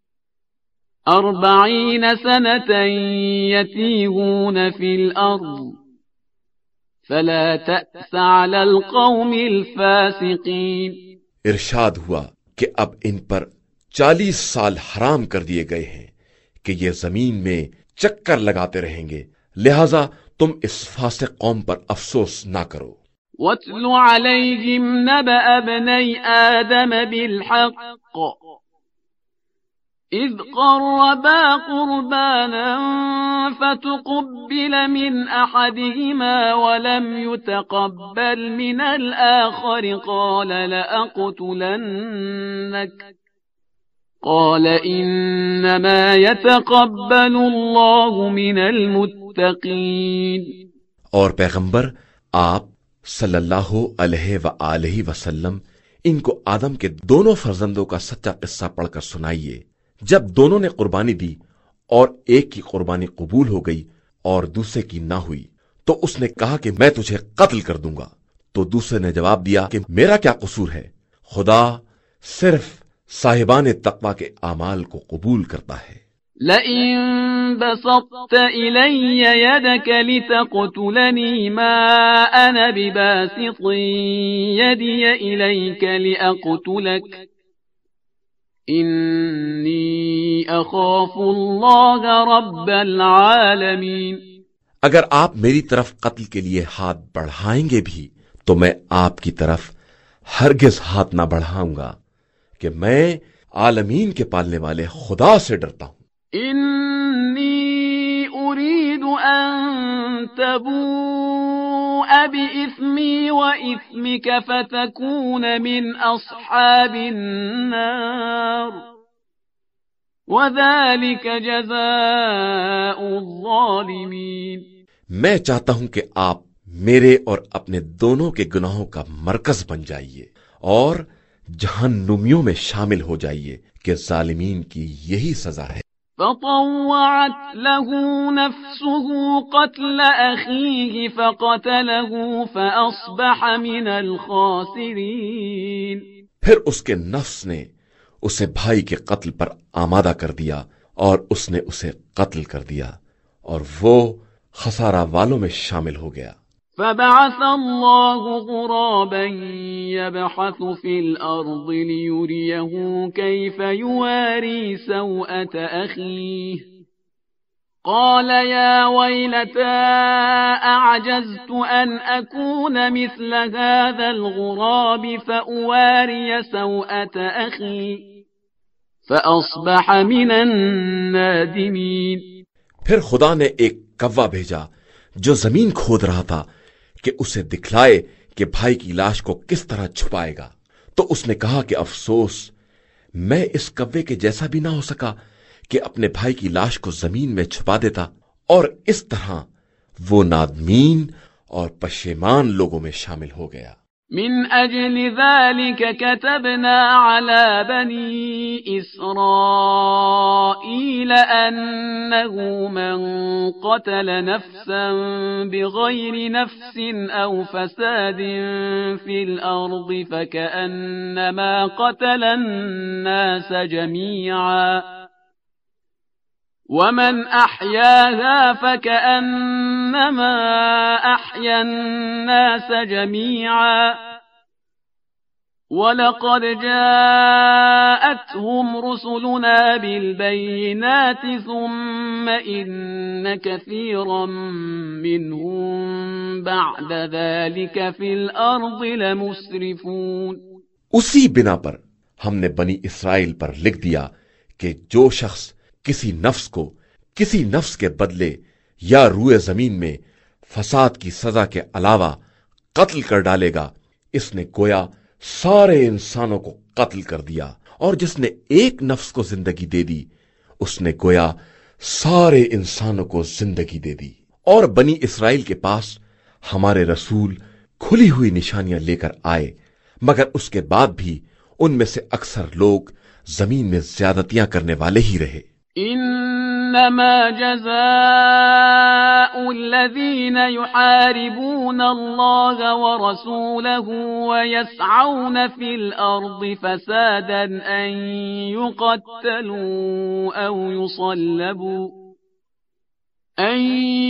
أربعين سنة يتيهون في الأرض فلا تأس على القوم الفاسقين۔ ارشاد ہوا کہ اب ان پر چالیس سال حرام کر دیے گئے ہیں کہ یہ زمین میں چکر لگاتے رہیں گے، لہذا تم اس فاسق قوم پر افسوس نہ کرو۔ وَاتْلُ عَلَيْهِمْ نَبَأَ ابْنَيْ آدَمَ بِالْحَقِّ إذ قربا قربانا فتقبل من أحدهما ولم يتقبل من الآخر قال لأقتلنك قال إنما يتقبل الله من المتقين. اور پیغمبر آپ صلی اللہ علیہ وآلہ وسلم ان کو آدم کے دونوں فرزندوں کا سچا قصہ پڑھ کر سنائیے. جب دونوں نے قربانی دی اور ایک کی قربانی قبول ہو گئی اور دوسرے کی نہ ہوئی تو اس نے کہا کہ میں تجھے قتل کر دوں گا. تو دوسرے نے جواب دیا کہ میرا کیا قصور ہے، خدا صرف صاحبان تقوی کے اعمال کو قبول کرتا ہے. لئن بسطت إلي يدك لتقتلني ما أنا بباسط يدي إليك لأقتلك إني أخاف الله رب العالمين. اگر آپ میری طرف قتل کے لیے ہاتھ بڑھائیں گے بھی تو میں آپ کی طرف ہرگز ہاتھ نہ بڑھاؤں گا کہ میں عالمین کے پالنے والے خدا سے ڈرتا ہوں. إني أريد أن تبوء بإثمي وإثمك فتكون من أصحاب النار وذلك جزاء الظالمين. میں چاہتا ہوں کہ آپ میرے اور اپنے دونوں کے گناہوں کا مرکز بن جائیے اور جہنمیوں میں شامل ہو جائیے کہ ظالمین کی یہی سزا ہے. فطوعت له نفسه قتل أخيه فقتله فأصبح من الخاسرين. پھر اس کے نفس نے اسے بھائی کے قتل پر آمادہ کر دیا اور اس نے اسے قتل کر دیا اور وہ خسارہ والوں میں شامل ہو گیا. فبعث الله غرابا يبحث في الأرض ليريه كيف يواري سوءة أخيه قال يا ويلتى أعجزت أن أكون مثل هذا الغراب فأواري سوءة أخي فأصبح من النادمين. پھر خدا نے ایک کوا بھیجا جو زمین کھود رہا تھا کہ اسے دکھلائے کہ بھائی کی لاش کو کس طرح چھپائے گا. تو اس نے کہا کہ افسوس، میں اس کوے کے جیسا بھی نہ ہو سکا کہ اپنے بھائی کی لاش کو زمین میں چھپا دیتا. اور اس طرح وہ نادمین اور پشیمان لوگوں میں شامل ہو گیا. من أجل ذلك كتبنا على بني إسرائيل أنه من قتل نفسا بغير نفس أو فساد في الأرض فكأنما قتل الناس جميعا ومن أحياها فكأنما أحيا الناس جميعا ولقد جاءتهم رسلنا بالبينات ثم إن كثيرا منهم بعد ذلك في الأرض لمسرفون. اسی بنا پر ہم نے بنی اسرائیل پر لکھ دیا کہ جو شخص کسی نفس کو کسی نفس کے بدلے یا روئے زمین میں فساد کی سزا کے علاوہ قتل کر ڈالے گا، اس نے گویا سارے انسانوں کو قتل کر دیا، اور جس نے ایک نفس کو زندگی دے دی اس نے گویا سارے انسانوں کو زندگی دے دی. اور بنی اسرائیل کے پاس ہمارے رسول کھلی ہوئی نشانیاں لے کر آئے، مگر اس کے بعد بھی ان میں سے اکثر لوگ زمین میں زیادتیاں کرنے والے ہی رہے. انما جزاء الذين يحاربون الله ورسوله ويسعون في الارض فسادا ان يقتلوا او يصلبوا أن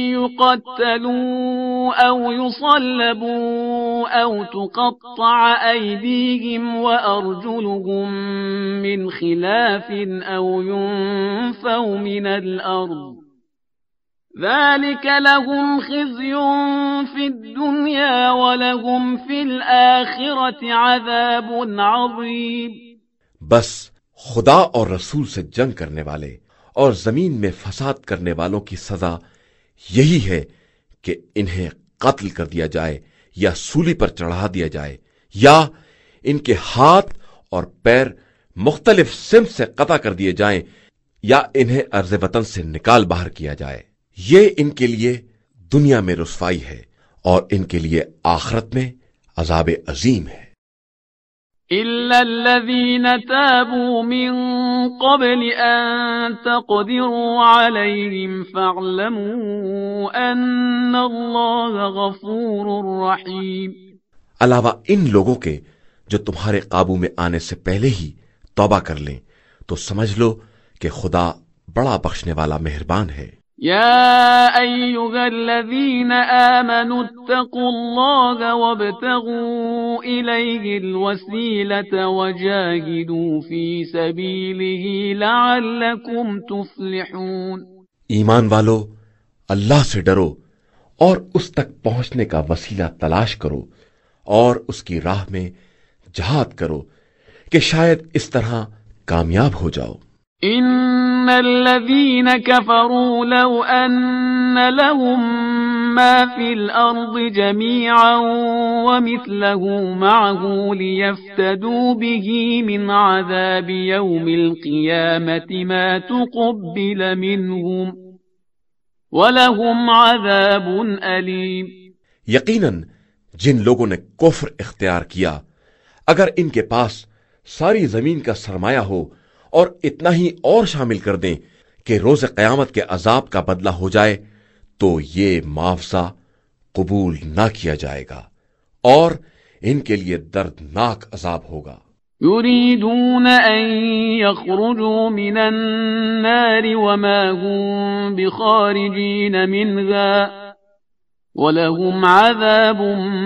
يقتلوا أو يصلبوا أو تقطع أيديهم وأرجلهم من خلاف أو ينفوا من الأرض ذلك لهم خزي في الدنيا ولهم في الآخرة عذاب عظيم. بس خدا اور رسول سے جنگ کرنے والے اور زمین میں فساد کرنے والوں کی سزا یہی ہے کہ انہیں قتل کر دیا جائے یا سولی پر چڑھا دیا جائے، یا ان کے ہاتھ اور پیر مختلف سمت سے قطع کر دیے جائیں، یا انہیں ارض وطن سے نکال باہر کیا جائے۔ یہ ان کے لیے دنیا میں رسوائی ہے اور ان کے لیے آخرت میں عذاب عظیم ہے۔ إِلَّا الَّذِينَ تَابُوا مِن قَبْلِ أَن تَقْدِرُوا عَلَيْهِمْ فَاعْلَمُوا أَنَّ اللَّهَ غَفُورٌ رَّحِيمٌ۔ علاوہ ان لوگوں کے جو تمہارے قابو میں آنے سے پہلے ہی توبہ کر لیں تو سمجھ لو کہ خدا بڑا بخشنے والا مہربان ہے۔ يا أيها الذين آمنوا اتقوا الله وابتغوا إليه الوسيلة وجاهدوا في سبيله لعلكم تفلحون۔ ایمان والو، اللہ سے ڈرو اور اس تک پہنچنے کا وسیلہ تلاش کرو اور اس کی راہ میں جہاد کرو کہ شاید اس طرح کامیاب ہو جاؤ۔ ان الذين كفروا لو ان لهم ما في الارض جميعا ومثله معه ليفتدوا به من عذاب يوم القيامة ما تقبل منهم ولهم عذاب أليم۔ یقیناً جن لوگوں نے کفر اختیار کیا، اگر ان کے پاس ساری زمین کا سرمایہ ہو اور اتنا ہی اور شامل کر دیں کہ روز قیامت کے عذاب کا بدلہ ہو جائے تو یہ معاوضہ قبول نہ کیا جائے گا اور ان کے لیے دردناک عذاب ہوگا۔ يريدون أن يخرجوا من النار وما هم بخارجين منها ولهم عذاب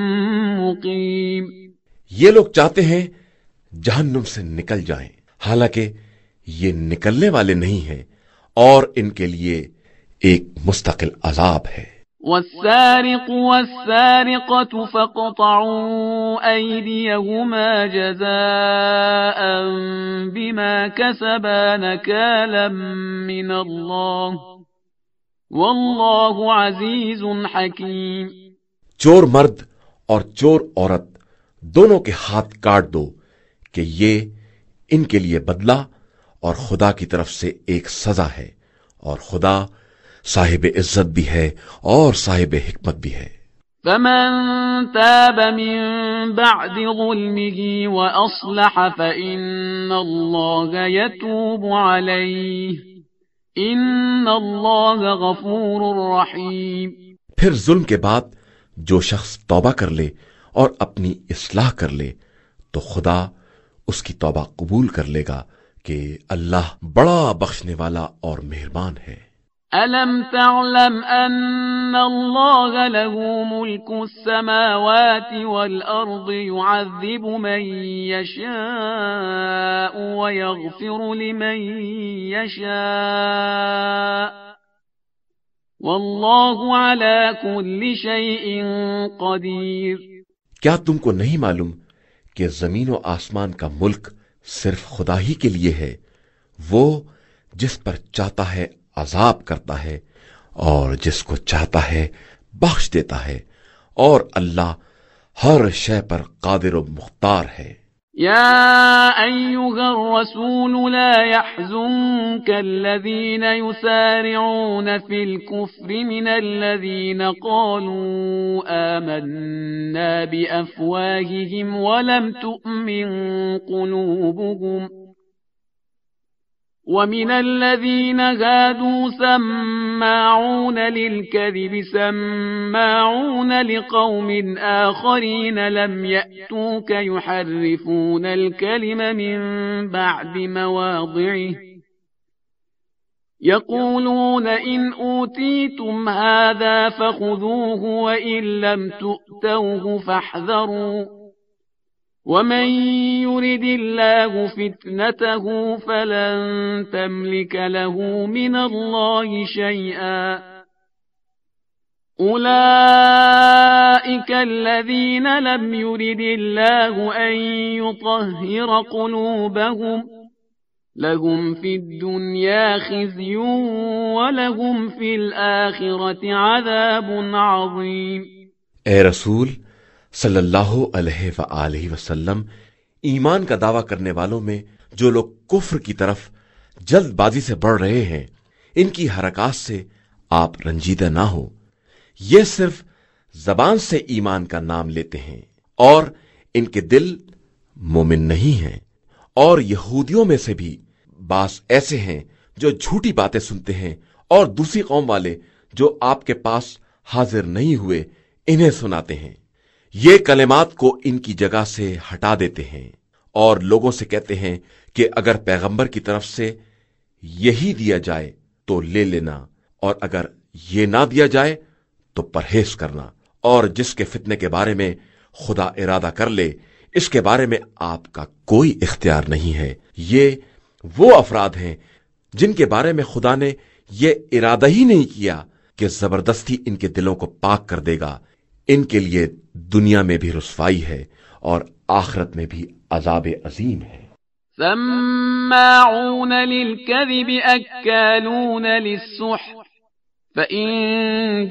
مقيم۔ یہ لوگ چاہتے ہیں جہنم سے نکل جائیں، حالانکہ یہ نکلنے والے نہیں ہیں اور ان کے لیے ایک مستقل عذاب ہے۔ والسارق والسارقة فاقطعوا أيديهما جزاء بما كسبا نكالا من الله والله عزيز حكيم۔ چور مرد اور چور عورت دونوں کے ہاتھ کاٹ دو کہ یہ ان کے لیے بدلہ اور خدا کی طرف سے ایک سزا ہے، اور خدا صاحب عزت بھی ہے اور صاحب حکمت بھی ہے۔ فمن تاب من بعد ظلمه وأصلح فإن الله يتوب عليه إن الله غفور رحيم۔ پھر ظلم کے بعد جو شخص توبہ کر لے اور اپنی اصلاح کر لے تو خدا اس کی توبہ قبول کر لے گا کہ اللہ بڑا بخشنے والا اور مہربان ہے۔ أَلَمْ تَعْلَمْ أَنَّ اللَّهَ لَهُ مُلْكُ السَّمَاوَاتِ وَالْأَرْضِ يُعَذِّبُ مَن يَشَاءُ وَيَغْفِرُ لِمَن يَشَاءُ وَاللَّهُ عَلَى كُلِّ شَيْءٍ قَدِيرٌ۔ کیا تم کو نہیں معلوم کہ زمین و آسمان کا ملک صرف خدا ہی کے لیے ہے؟ وہ جس پر چاہتا ہے عذاب کرتا ہے اور جس کو چاہتا ہے بخش دیتا ہے، اور اللہ ہر شے پر قادر و مختار ہے۔ يا أيها الرسول لا يحزنك الذين يسارعون في الكفر من الذين قالوا آمنا بأفواههم ولم تؤمن قلوبهم ومن الذين هادوا سماعون للكذب سماعون لقوم آخرين لم يأتوك يحرفون الكلم من بعد مواضعه يقولون إن أوتيتم هذا فخذوه وإن لم تؤتوه فاحذروا ومن يرد الله فتنته فلن تملك له من الله شيئا أولئك الذين لم يرد الله أن يطهر قلوبهم لهم في الدنيا خزي ولهم في الآخرة عذاب عظيم۔ اے رسول صلی اللہ علیہ وآلہ وسلم، ایمان کا دعویٰ کرنے والوں میں جو لوگ کفر کی طرف جلد بازی سے بڑھ رہے ہیں، ان کی حرکات سے آپ رنجیدہ نہ ہو۔ یہ صرف زبان سے ایمان کا نام لیتے ہیں اور ان کے دل مومن نہیں ہیں۔ اور یہودیوں میں سے بھی بعض ایسے ہیں جو جھوٹی باتیں سنتے ہیں، اور دوسری قوم والے جو آپ کے پاس حاضر نہیں ہوئے انہیں سناتے ہیں۔ یہ کلمات کو ان کی جگہ سے ہٹا دیتے ہیں اور لوگوں سے کہتے ہیں کہ اگر پیغمبر کی طرف سے یہی دیا جائے تو لے لینا، اور اگر یہ نہ دیا جائے تو پرہیز کرنا، اور جس کے فتنے کے بارے میں خدا ارادہ کر لے اس کے بارے میں آپ کا کوئی اختیار نہیں ہے۔ یہ وہ افراد ہیں جن کے بارے میں خدا نے یہ ارادہ ہی نہیں کیا کہ زبردستی ان کے دلوں کو پاک کر دے گا۔ ان کے لیے دنیا میں بھی رسوائی ہے اور آخرت میں بھی عذاب عظیم ہے۔ سماعون للكذب أكالون للسحت فإن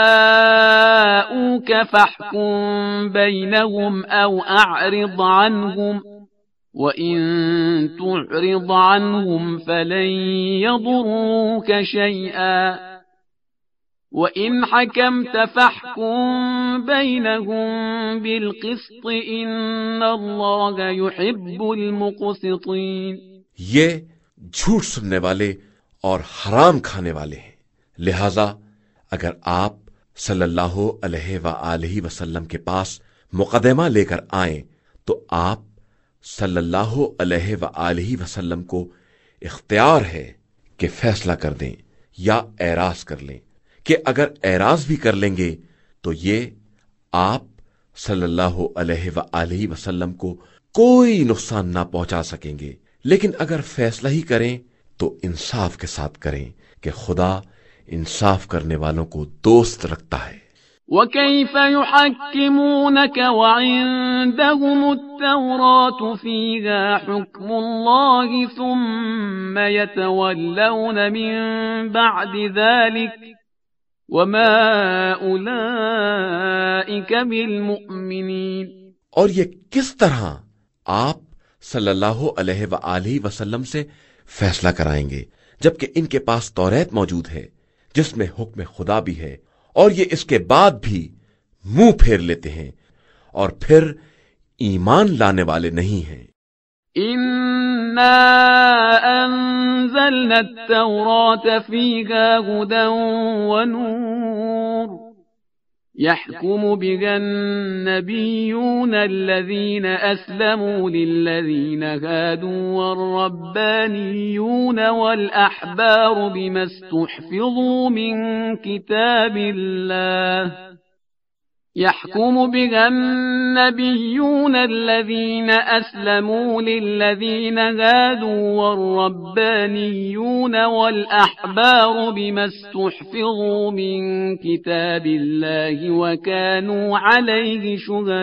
جاءوك فاحكم بينهم أو أعرض عنهم وَإِن تُعْرِضْ عَنْهُمْ فَلَن يَضُرُّوكَ شَيْئًا وَإِنْ حَكَمْتَ فَاحْكُم بَيْنَهُم بِالْقِسْطِ إِنَّ اللَّهَ يُحِبُّ الْمُقْسِطِينَ۔ یہ جھوٹ سننے والے اور حرام کھانے والے ہیں، لہذا اگر آپ صلی اللہ علیہ وآلہ وسلم کے پاس مقدمہ لے کر آئیں تو آپ صلی اللہ علیہ وآلہ وسلم کو اختیار ہے کہ فیصلہ کر دیں یا اعراض کر لیں، کہ اگر اعراض بھی کر لیں گے تو یہ آپ صلی اللہ علیہ وآلہ وسلم کو کوئی نقصان نہ پہنچا سکیں گے، لیکن اگر فیصلہ ہی کریں تو انصاف کے ساتھ کریں کہ خدا انصاف کرنے والوں کو دوست رکھتا ہے۔ وَكَيْفَ يُحَكِّمُونَكَ وَعِندَهُمُ التَّوْرَاةُ فِيهَا حُكْمُ اللَّهِ ثُمَّ يَتَوَلَّوْنَ مِن بَعْدِ ذَلِكَ وَمَا أُولَئِكَ بِالْمُؤْمِنِينَ۔ اور یہ کس طرح آپ صلی اللہ علیہ وآلہ وسلم سے فیصلہ کرائیں گے جبکہ ان کے پاس توریت موجود ہے جس میں حکم خدا بھی ہے، اور یہ اس کے بعد بھی منہ پھیر لیتے ہیں اور پھر ایمان لانے والے نہیں ہیں۔ اِنَّا أَنزَلْنَا التَّوْرَاةَ فِيهَا هُدًى وَنُورٌ يَحْكُمُ بِهَا النَّبِيُّونَ الَّذِينَ أَسْلَمُوا لِلَّذِينَ هَادُوا وَالرَّبَّانِيُّونَ وَالْأَحْبَارُ بِمَا اسْتُحْفِظُوا مِنْ كِتَابِ اللَّهِ يحكم بها النبيون الذين أسلموا للذين هادوا والربانيون والأحبار بما استحفظوا من كتاب الله وكانوا عليه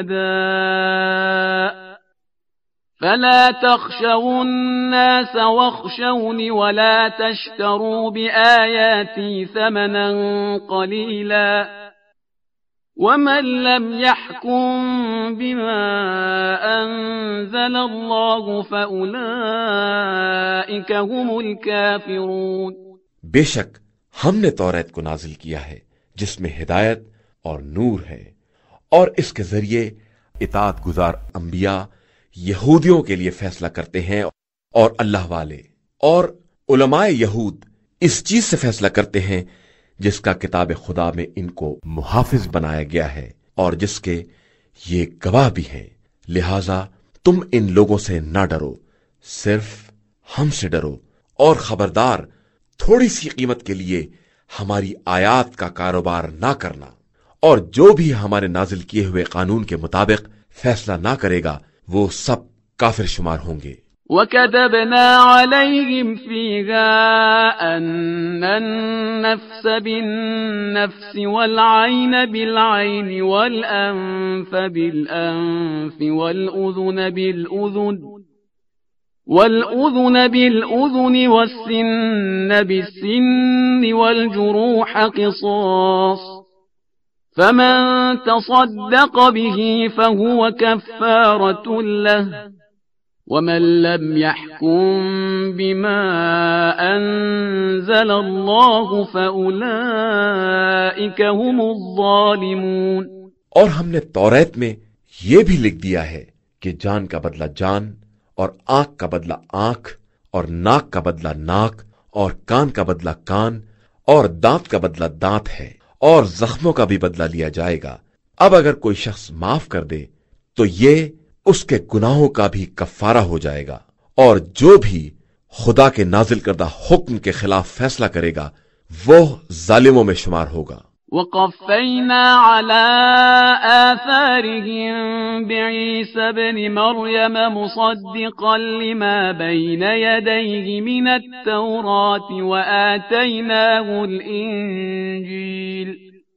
شهداء فلا تخشوا الناس واخشوني ولا تشتروا بآياتي ثمنا قليلا وَمَن لَّمْ يَحْكُم بِمَا أَنزَلَ اللَّهُ فَأُولَٰئِكَ هُمُ الْكَافِرُونَ۔ بے شک ہم نے توریت کو نازل کیا ہے جس میں ہدایت اور نور ہے، اور اس کے ذریعے اطاعت گزار انبیاء یہودیوں کے لیے فیصلہ کرتے ہیں، اور اللہ والے اور علماء یہود اس چیز سے فیصلہ کرتے ہیں جس کا کتاب خدا میں ان کو محافظ بنایا گیا ہے اور جس کے یہ گواہ بھی ہیں۔ لہذا تم ان لوگوں سے نہ ڈرو، صرف ہم سے ڈرو، اور خبردار تھوڑی سی قیمت کے لیے ہماری آیات کا کاروبار نہ کرنا، اور جو بھی ہمارے نازل کیے ہوئے قانون کے مطابق فیصلہ نہ کرے گا وہ سب کافر شمار ہوں گے۔ وَكَتَبْنَا عَلَيْهِمْ فِيهَا أَنَّ النَّفْسَ بِالنَّفْسِ وَالْعَيْنَ بِالْعَيْنِ وَالْأَنفَ بِالْأَنفِ وَالْأُذُنَ بِالْأُذُنِ والأذن بالأذن والسن بالسن والجروح قصاص فمن تصدق به فهو كفارة له ومن لم يحكم بما أنزل الله فأولئك هم الظالمون۔ اور ہم نے توریت میں یہ بھی لکھ دیا ہے کہ جان کا بدلہ جان اور آنکھ کا بدلہ آنکھ اور ناک کا بدلہ ناک اور کان کا بدلہ کان اور دانت کا بدلہ دانت ہے، اور زخموں کا بھی بدلہ لیا جائے گا۔ اب اگر کوئی شخص معاف کر دے تو یہ اس کے گناہوں کا بھی کفارہ ہو جائے گا، اور جو بھی خدا کے نازل کردہ حکم کے خلاف فیصلہ کرے گا وہ ظالموں میں شمار ہوگا۔ وقفينا على آثارهم بعيسى ابن مريم مصدقا لما بين يديه من التوراة وآتيناه الإنجيل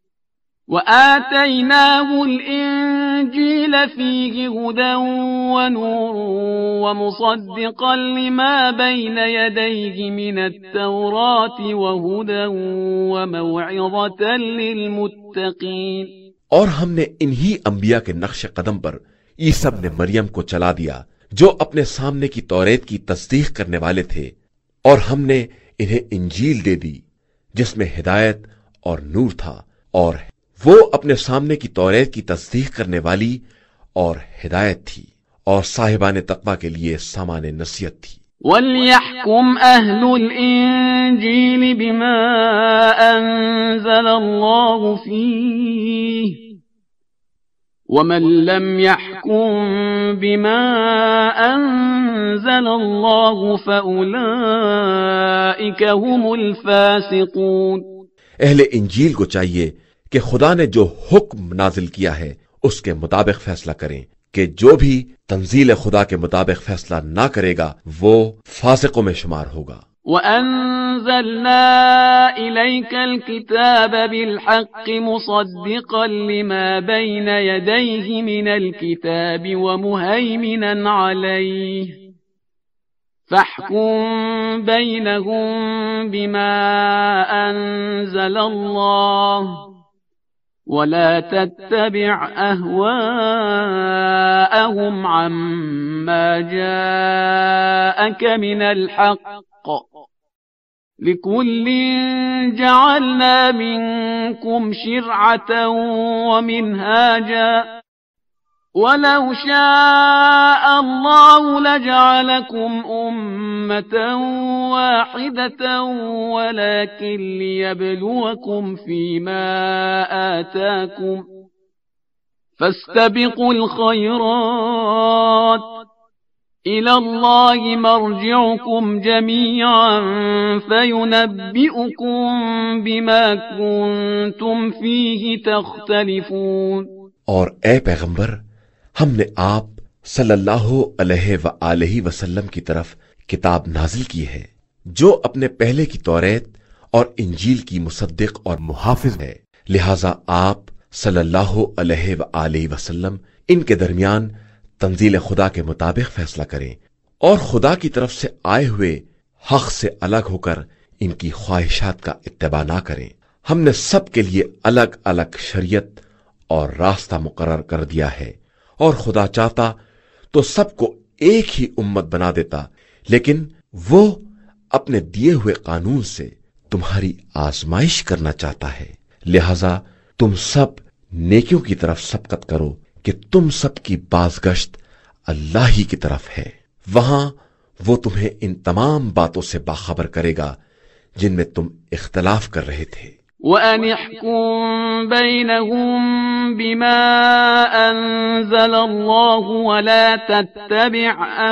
وآتيناه الإنجيل فيه هدى ونور ومصدقا لما بين يديه من التوراة وهدى وموعظة للمتقين۔ اور ہم نے انہی انبیاء کے نقش قدم پر عیسیٰ ابن مریم کو چلا دیا جو اپنے سامنے کی توریت کی تصدیق کرنے والے تھے، اور ہم نے انہیں انجیل دے دی جس میں ہدایت اور نور تھا، اور وہ اپنے سامنے کی توریت کی تصدیق کرنے والی اور ہدایت تھی، اور صاحبان تقویٰ کے لیے سامان نصیحت تھی۔ وَلْيَحْكُمْ أَهْلُ الْإِنجِيلِ بِمَا أَنزَلَ اللَّهُ فِيهِ وَمَنْ لَمْ يَحْكُمْ بِمَا أَنزَلَ اللَّهُ فَأُولَئِكَ هُمُ الْفَاسِقُونَ۔ اہل انجیل کو چاہیے کہ خدا نے جو حکم نازل کیا ہے اس کے مطابق فیصلہ کریں، کہ جو بھی تنزیل خدا کے مطابق فیصلہ نہ کرے گا وہ فاسقوں میں شمار ہوگا۔ وَأَنزَلْنَا إِلَيْكَ الْكِتَابَ بِالْحَقِّ مُصَدِّقًا لِمَا بَيْنَ يَدَيْهِ مِنَ الْكِتَابِ وَمُهَيْمِنًا عَلَيْهِ فَاحْكُم بَيْنَهُم بِمَا أَنزَلَ اللَّهُ وَلَا تَتَّبِعْ أَهْوَاءَهُمْ عَمَّا جَاءَكَ مِنَ الْحَقِّ لِكُلٍّ جَعَلْنَا مِنكُمْ شِرْعَةً وَمِنْهَاجًا وَلَوْ شَاءَ اللَّهُ لَجَعَلَكُمْ أُمَّةً وَاحِدَةً وَلَكِنْ لِيَبْلُوَكُمْ فِيمَا آتَاكُمْ فَاسْتَبِقُوا الْخَيْرَاتِ إِلَى اللَّهِ مَرْجِعُكُمْ جَمِيعًا فَيُنَبِّئُكُم بِمَا كُنتُمْ فِيهِ تَخْتَلِفُونَ۔ اور اے پیغمبر، ہم نے آپ صلی اللہ علیہ وآلہ وسلم کی طرف کتاب نازل کی ہے جو اپنے پہلے کی توریت اور انجیل کی مصدق اور محافظ ہے، لہذا آپ صلی اللہ علیہ وآلہ وسلم ان کے درمیان تنزیل خدا کے مطابق فیصلہ کریں، اور خدا کی طرف سے آئے ہوئے حق سے الگ ہو کر ان کی خواہشات کا اتباع نہ کریں۔ ہم نے سب کے لیے الگ الگ شریعت اور راستہ مقرر کر دیا ہے، اور خدا چاہتا تو سب کو ایک ہی امت بنا دیتا، لیکن وہ اپنے دیے ہوئے قانون سے تمہاری آزمائش کرنا چاہتا ہے، لہذا تم سب نیکیوں کی طرف سبقت کرو کہ تم سب کی بازگشت اللہ ہی کی طرف ہے، وہاں وہ تمہیں ان تمام باتوں سے باخبر کرے گا جن میں تم اختلاف کر رہے تھے۔ وَأَنِ احْكُم بَيْنَهُم بِمَا أَنزَلَ اللَّهُ وَلَا تَتَّبِعْ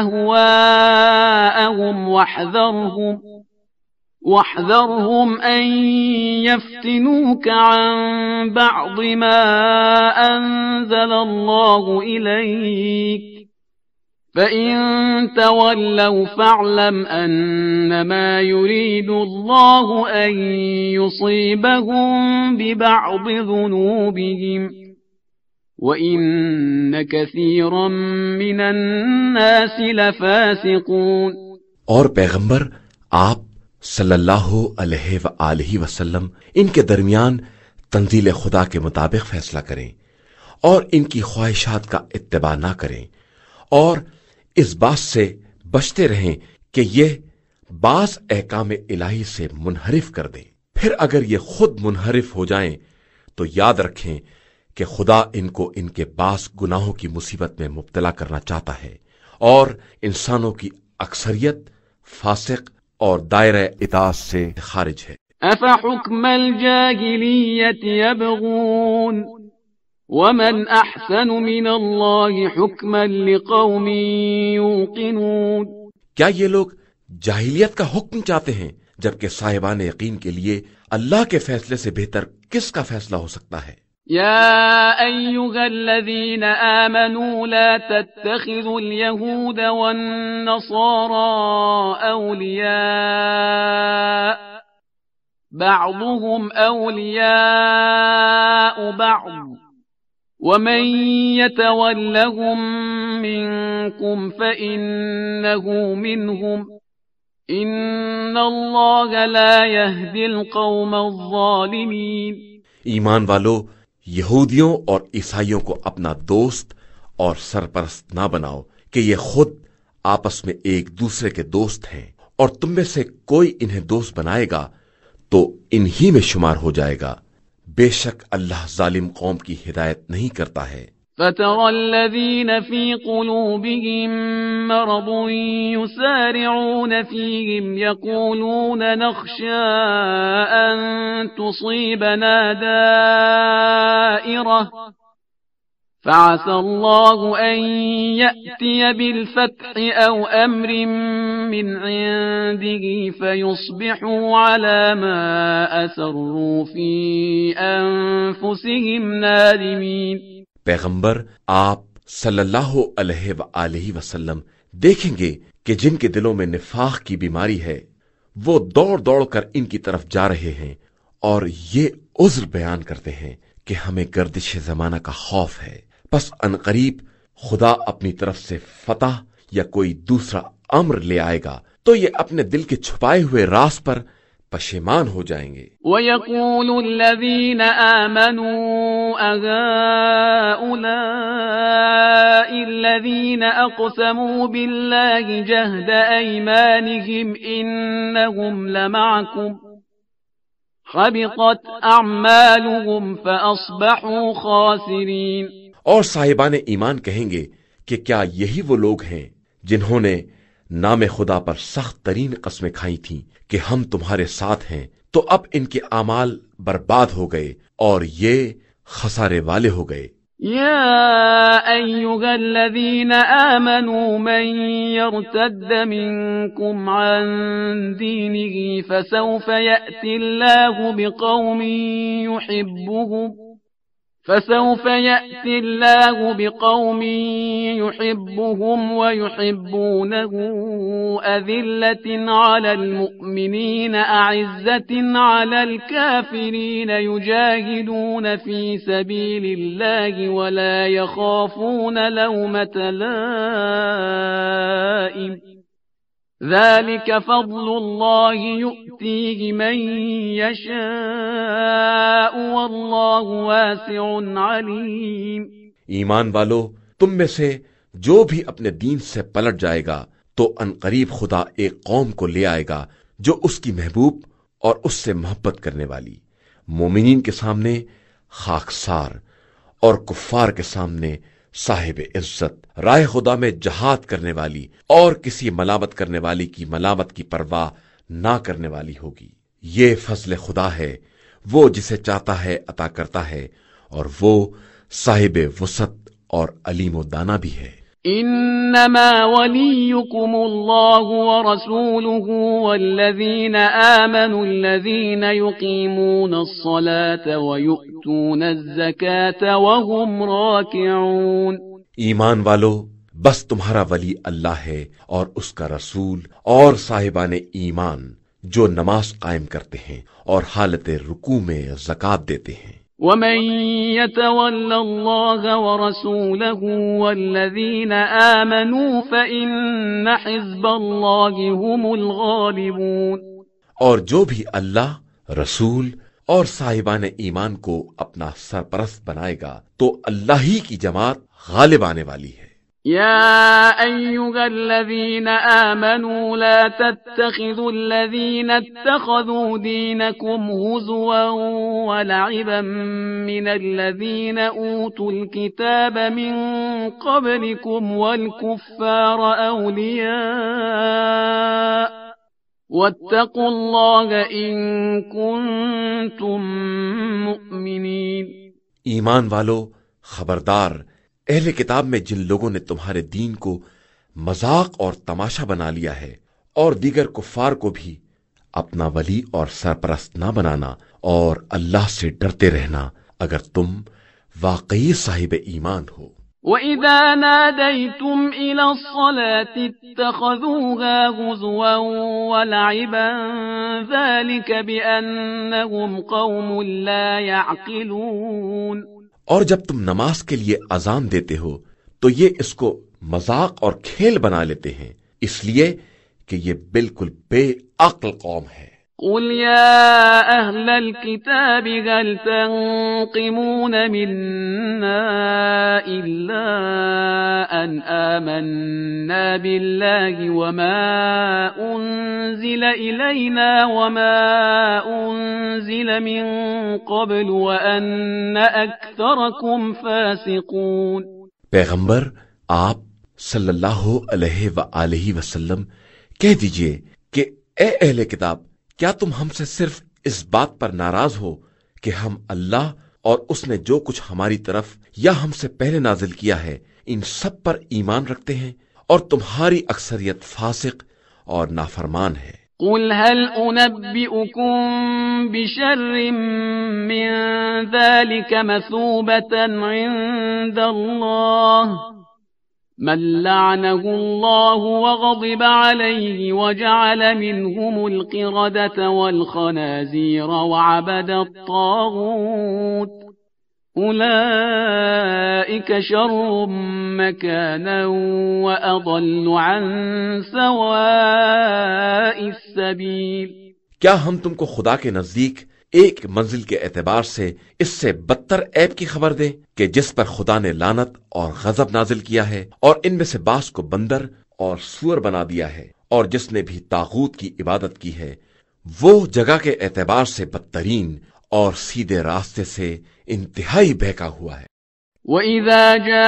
أَهْوَاءَهُمْ وَاحْذَرْهُمْ وَاحْذَرْهُمْ أَن يَفْتِنُوكَ عَن بَعْضِ مَا أَنزَلَ اللَّهُ إِلَيْكَ فَإِن تَوَلَّوْا فَاعْلَمْ أَنَّمَا يُرِيدُ اللَّهُ أَن يُصِيبَهُم بِبَعْضِ ذُنُوبِهِمْ وَإِنَّ كَثِيرًا مِّنَ النَّاسِ لَفَاسِقُونَ۔ اور پیغمبر آپ صلی اللہ علیہ وآلہ وسلم ان کے درمیان تنزیل خدا کے مطابق فیصلہ کریں اور ان کی خواہشات کا اتباع نہ کریں، اور اس بات سے بچتے رہیں کہ یہ بعض احکام الہی سے منحرف کر دیں۔ پھر اگر یہ خود منحرف ہو جائیں تو یاد رکھیں کہ خدا ان کو ان کے بعض گناہوں کی مصیبت میں مبتلا کرنا چاہتا ہے، اور انسانوں کی اکثریت فاسق اور دائرہ اطاعت سے خارج ہے۔ أَفَحُكْمَ الْجَاهِلِيَّةِ يَبْغُونَ وَمَنْ أَحْسَنُ مِنَ اللَّهِ حُكْمًا لِقَوْمٍ يُوقِنُونَ۔ کیا یہ لوگ جاہلیت کا حکم چاہتے ہیں، جبکہ صاحبان یقین کے لیے اللہ کے فیصلے سے بہتر کس کا فیصلہ ہو سکتا ہے؟ يا أيها الذين آمنوا لا تتخذوا اليهود والنصارى أولياء بعضهم أولياء بعض ومن يتولهم منكم فإنه منهم إن الله لا يهدي القوم الظالمين۔ ایمان والو، یہودیوں اور عیسائیوں کو اپنا دوست اور سرپرست نہ بناؤ کہ یہ خود آپس میں ایک دوسرے کے دوست ہیں، اور تم میں سے کوئی انہیں دوست بنائے گا تو انہی میں شمار ہو جائے گا۔ بے شک اللہ ظالم قوم کی ہدایت نہیں کرتا ہے۔ فَتَرَى الَّذِينَ فِي قُلُوبِهِم مَّرَضٌ يُسَارِعُونَ فِيهِمْ يَقُولُونَ نَخْشَىٰ أَن تُصِيبَنَا دَائِرَةٌ فَعَسَى اللَّهُ أَن يَأْتِيَ بِالْفَتْحِ أَوْ أَمْرٍ مِّنْ عِندِهِ فَيُصْبِحُوا عَلَىٰ مَا أَسَرُّوا فِي أَنفُسِهِمْ نَادِمِينَ۔ پیغمبر آپ صلی اللہ علیہ وآلہ وسلم دیکھیں گے کہ جن کے دلوں میں نفاق کی بیماری ہے وہ دوڑ دوڑ کر ان کی طرف جا رہے ہیں اور یہ عذر بیان کرتے ہیں کہ ہمیں گردش زمانہ کا خوف ہے، پس عنقریب خدا اپنی طرف سے فتح یا کوئی دوسرا امر لے آئے گا تو یہ اپنے دل کے چھپائے ہوئے راز پر پشیمان ہو جائیں گے۔ وَيَقُولُ الَّذِينَ آمَنُوا أَهَٰؤُلَاءِ الَّذِينَ أَقْسَمُوا بِاللَّهِ جَهْدَ أَيْمَانِهِمْ إِنَّهُمْ لَمَعَكُمْ حَبِطَتْ أَعْمَالُهُمْ فَأَصْبَحُوا خَاسِرِينَ۔ اور صاحبان ایمان کہیں گے کہ کیا یہی وہ لوگ ہیں جنہوں نے نام خدا پر سخت ترین قسمیں کھائی تھیں کہ ہم تمہارے ساتھ ہیں، تو اب ان کے اعمال برباد ہو گئے اور یہ خسارے والے ہو گئے۔ يا أيها الذين آمنوا من يرتد منكم عن دينه فسوف يأتي الله بقوم يحبهم فسوف يأتي الله بقوم يحبهم ويحبونه أذلة على المؤمنين أعزة على الكافرين يجاهدون في سبيل الله ولا يخافون لومة لائم ذلك فضل الله يؤتيه من يشاء والله واسع عليم۔ ایمان والو، تم میں سے جو بھی اپنے دین سے پلٹ جائے گا تو عنقریب خدا ایک قوم کو لے آئے گا جو اس کی محبوب اور اس سے محبت کرنے والی، مومنین کے سامنے خاکسار اور کفار کے سامنے صاحب عزت، راہ خدا میں جہاد کرنے والی اور کسی ملامت کرنے والی کی ملامت کی پرواہ نہ کرنے والی ہوگی۔ یہ فضل خدا ہے، وہ جسے چاہتا ہے عطا کرتا ہے، اور وہ صاحب وسعت اور علیم و دانا بھی ہے۔ انما وليكم الله ورسوله والذين آمنوا الذين يقيمون الصلاة ويؤتون الزكاة وهم راكعون۔ ایمان والو، بس تمہارا ولی اللہ ہے اور اس کا رسول اور صاحبان ایمان جو نماز قائم کرتے ہیں اور حالت رکوع میں زکوٰۃ دیتے ہیں۔ ومن يتول الله ورسوله والذين آمنوا فإن حزب الله هم الغالبون، اور جو بھی اللہ، رسول اور صاحبان ایمان کو اپنا سرپرست بنائے گا تو اللہ ہی کی جماعت غالب آنے والی ہے۔ يا أيها الذين آمنوا لا تتخذوا الذين اتخذوا دينكم هزوا ولعبا من الذين أوتوا الكتاب من قبلكم والكفار أولياء واتقوا الله إن كنتم مؤمنين۔ ایمان والو، خبردار، اہل کتاب میں جن لوگوں نے تمہارے دین کو مذاق اور تماشا بنا لیا ہے اور دیگر کفار کو بھی اپنا ولی اور سرپرست نہ بنانا، اور اللہ سے ڈرتے رہنا اگر تم واقعی صاحب ایمان ہو۔ وَإِذَا نَادَيْتُمْ إِلَى الصَّلَاةِ اتَّخَذُوهَا هُزُوًا وَلَعِبًا ذَلِكَ بِأَنَّهُمْ قَوْمٌ لَا يَعْقِلُونَ۔ اور جب تم نماز کے لیے اذان دیتے ہو تو یہ اس کو مذاق اور کھیل بنا لیتے ہیں، اس لیے کہ یہ بالکل بے عقل قوم ہے۔ قل يا أهل الكتاب هل تنقمون منا إلا أن آمنا بالله وما أنزل إلينا وما أنزل من قبل وأن أكثركم فاسقون۔ پیغمبر آپ صلی اللہ علیہ وآلہ وسلم کہہ دیجئے کہ اے اہل کتاب، کیا تم ہم سے صرف اس بات پر ناراض ہو کہ ہم اللہ اور اس نے جو کچھ ہماری طرف یا ہم سے پہلے نازل کیا ہے ان سب پر ایمان رکھتے ہیں، اور تمہاری اکثریت فاسق اور نافرمان ہے؟ قل هل أنبئكم بشر من ذلك مثوبة عند الله من لعنه الله وغضب عليه وجعل منهم القردة والخنازير وعبد الطاغوت أولئك شر مكانا وأضل عن سواء السبيل۔ کیا ہم تم کو خدا کے نزدیک ایک منزل کے اعتبار سے اس سے بدتر عیب کی خبر دیں کہ جس پر خدا نے لعنت اور غضب نازل کیا ہے، اور ان میں سے بعض کو بندر اور سور بنا دیا ہے، اور جس نے بھی طاغوت کی عبادت کی ہے وہ جگہ کے اعتبار سے بدترین اور سیدھے راستے سے انتہائی بہکا ہوا ہے۔ وَإِذَا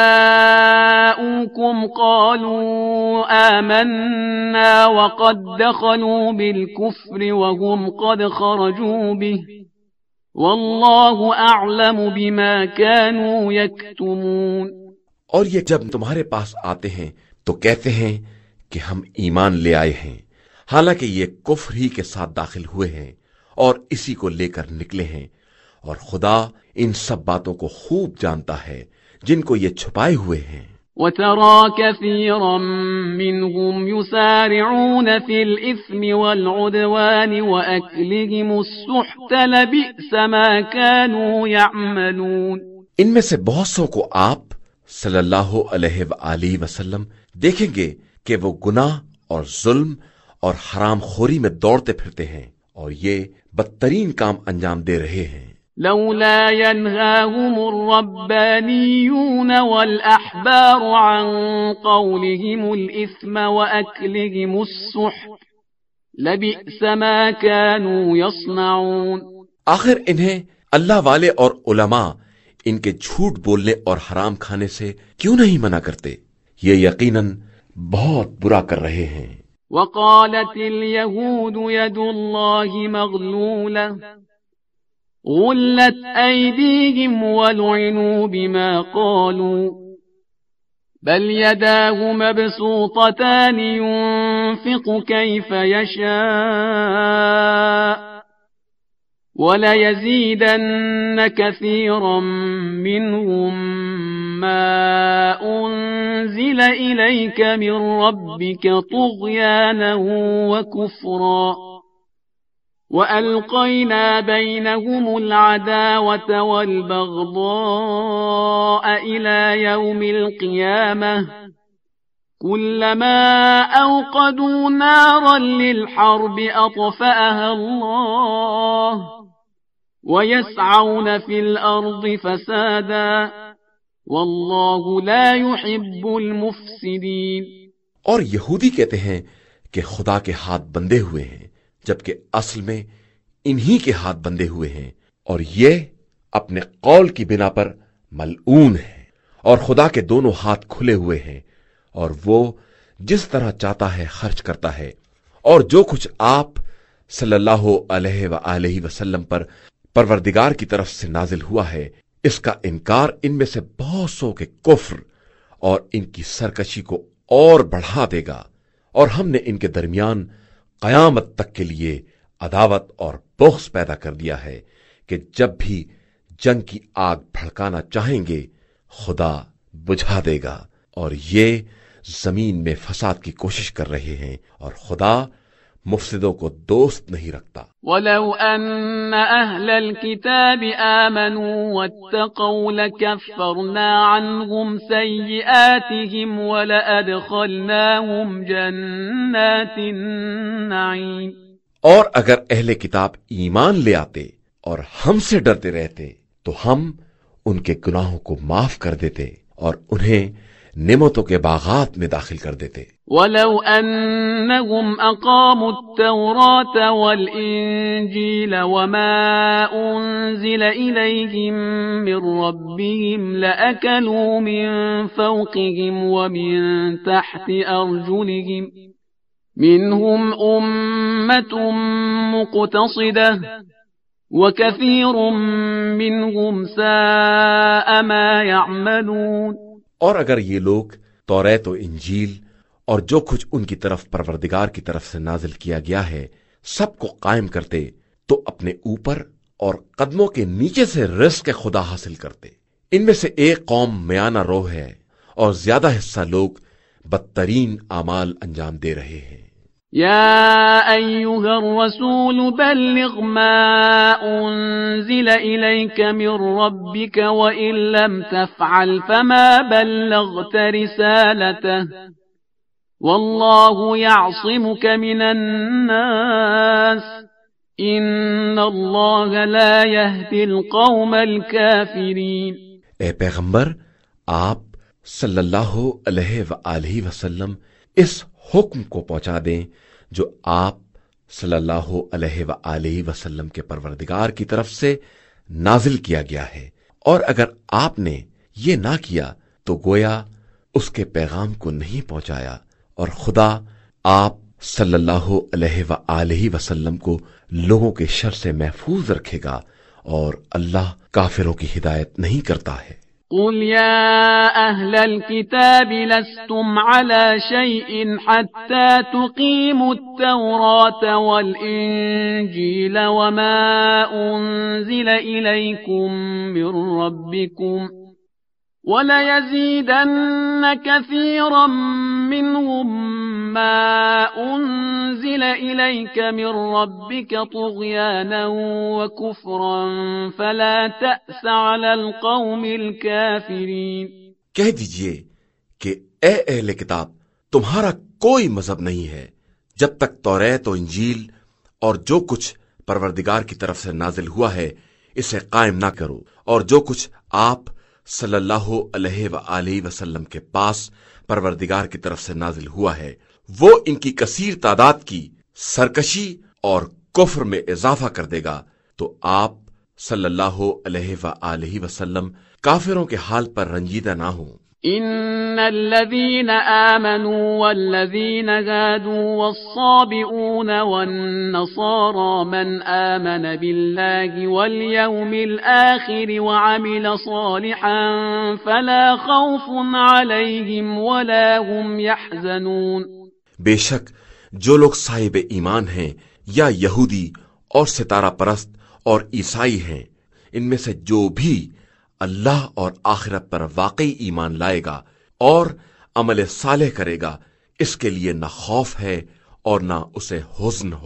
جَاءُوكُمْ قَالُوا آمَنَّا وَقَدْ دَخَلُوا بِالْكُفْرِ وَهُمْ قَدْ خَرَجُوا بِهِ وَاللَّهُ أَعْلَمُ بِمَا كَانُوا يَكْتُمُونَ۔ اور یہ جب تمہارے پاس آتے ہیں تو کہتے ہیں کہ ہم ایمان لے آئے ہیں، حالانکہ یہ کفر ہی کے ساتھ داخل ہوئے ہیں اور اسی کو لے کر نکلے ہیں، اور خدا ان سب باتوں کو خوب جانتا ہے جن کو یہ چھپائے ہوئے ہیں۔ وَتَرَى كَثِيرًا مِّنْهُمْ يُسَارِعُونَ فِي الْإِثْمِ وَالْعُدْوَانِ وَأَكْلِهِمُ السُّحْتَ لَبِئْسَ مَا كَانُوا يَعْمَلُونَ۔ ان میں سے بہت سو کو آپ صلی اللہ علیہ وآلہ وسلم دیکھیں گے کہ وہ گناہ اور ظلم اور حرام خوری میں دوڑتے پھرتے ہیں، اور یہ بدترین کام انجام دے رہے ہیں۔ لولا ينهاهم الربانيون والأحبار عن قولهم الإثم وأكلهم السحت لبئس ما كانوا يصنعون۔ آخر انہیں اللہ والے اور علماء ان کے جھوٹ بولنے اور حرام کھانے سے کیوں نہیں منع کرتے؟ یہ یقیناً بہت برا کر رہے ہیں۔ وقالت اليهود يد الله مغلولة غلت أيديهم ولعنوا بما قالوا بل يداه مبسوطتان ينفق كيف يشاء وليزيدن كثيرا منهم ما أنزل إليك من ربك طغيانا وكفرا۔ وَأَلْقَيْنَا بَيْنَهُمُ الْعَدَاوَةَ وَالْبَغْضَاءَ إِلَى يَوْمِ الْقِيَامَةِ كُلَّمَا أَوْقَدُوا نَارًا لِلْحَرْبِ أَطْفَأَهَا اللَّهُ وَيَسْعَوْنَ فِي الْأَرْضِ فَسَادًا وَاللَّهُ لَا يُحِبُّ الْمُفْسِدِينَ۔ اور یہودی کہتے ہیں کہ خدا کے ہاتھ بندھے ہوئے ہیں، جبکہ اصل میں انہی کے ہاتھ بندھے ہوئے ہیں، اور یہ اپنے قول کی بنا پر ملعون ہیں، اور خدا کے دونوں ہاتھ کھلے ہوئے ہیں، اور وہ جس طرح چاہتا ہے خرچ کرتا ہے، اور جو کچھ آپ صلی اللہ علیہ وآلہ وسلم پر پروردگار کی طرف سے نازل ہوا ہے، اس کا انکار ان میں سے بہت سو کے کفر اور ان کی سرکشی کو اور بڑھا دے گا، اور ہم نے ان کے درمیان قیامت تک کے لیے عداوت اور بغض پیدا کر دیا ہے کہ جب بھی جنگ کی آگ بھڑکانا چاہیں گے خدا بجھا دے گا، اور یہ زمین میں فساد کی کوشش کر رہے ہیں، اور خدا مفسدوں کو دوست نہیں رکھتا۔ وَلَوْ أَنَّ أَهْلَ الْكِتَابِ آمَنُوا وَاتَّقَوْا لَكَفَّرْنَا عَنْهُمْ سَيِّئَاتِهِمْ وَلَأَدْخَلْنَاهُمْ جَنَّاتِ النَّعِيمِ۔ اور اگر اہل کتاب ایمان لے آتے اور ہم سے ڈرتے رہتے تو ہم ان کے گناہوں کو معاف کر دیتے اور انہیں نعمتوں کے باغات میں داخل کر دیتے۔ وَلَوْ أَنَّهُمْ أَقَامُوا التَّوْرَاةَ وَالْإِنْجِيلَ وَمَا أُنْزِلَ إِلَيْهِمْ مِنْ رَبِّهِمْ لَأَكَلُوا مِنْ فَوْقِهِمْ وَمِنْ تَحْتِ أَرْجُلِهِمْ مِنْهُمْ أُمَّةٌ مُقْتَصِدَةٌ وَكَثِيرٌ مِنْهُمْ سَاءَ مَا يَعْمَلُونَ۔ اور اگر یہ لوگ توریت و انجیل اور جو کچھ ان کی طرف پروردگار کی طرف سے نازل کیا گیا ہے سب کو قائم کرتے تو اپنے اوپر اور قدموں کے نیچے سے رزق خدا حاصل کرتے۔ ان میں سے ایک قوم میانہ رو ہے اور زیادہ حصہ لوگ بدترین اعمال انجام دے رہے ہیں۔ يا أيها الرسول بلغ ما أنزل إليك من ربك وإن لم تفعل فما بلغت رسالته والله يعصمك من الناس إن الله لا يهدي القوم الكافرين۔ اے پیغمبر، آپ صلی اللہ علیہ وآلہ وسلم اس حکم کو پہنچا دیں جو آپ صلی اللہ علیہ وآلہ وسلم کے پروردگار کی طرف سے نازل کیا گیا ہے، اور اگر آپ نے یہ نہ کیا تو گویا اس کے پیغام کو نہیں پہنچایا، اور خدا آپ صلی اللہ علیہ وآلہ وسلم کو لوگوں کے شر سے محفوظ رکھے گا، اور اللہ کافروں کی ہدایت نہیں کرتا ہے۔ قل يا أهل الكتاب لستم على شيء حتى تقيموا التوراة والإنجيل وما أنزل إليكم من ربكم وَلَيَزِيدَنَّ كَثِيرًا مِّنْهُمْ مَا أُنزِلَ إِلَيْكَ مِن رَّبِّكَ طُغْيَانًا وَكُفْرًا فَلَا تَأْسَ عَلَى الْقَوْمِ الْكَافِرِينَ۔ کہہ دیجئے کہ اے اہل کتاب، تمہارا کوئی مذہب نہیں ہے جب تک توریت و انجیل اور جو کچھ پروردگار کی طرف سے نازل ہوا ہے اسے قائم نہ کرو، اور جو کچھ آپ صلی اللہ علیہ وآلہ وسلم کے پاس پروردگار کی طرف سے نازل ہوا ہے وہ ان کی کثیر تعداد کی سرکشی اور کفر میں اضافہ کر دے گا، تو آپ صلی اللہ علیہ وآلہ وسلم کافروں کے حال پر رنجیدہ نہ ہوں۔ ان الذين آمنوا والذين هادوا والصابئون والنصارى من آمن بالله واليوم الآخر وعمل صالحا فلا خوف عليهم ولا هم يحزنون۔ بے شک جو لوگ صاحب ایمان ہیں یا یہودی اور ستارہ پرست اور عیسائی ہیں، ان میں سے جو بھی اللہ اور آخرت پر واقعی ایمان لائے گا اور عمل صالح کرے گا، اس کے لیے نہ خوف ہے اور نہ اسے حزن ہوگا۔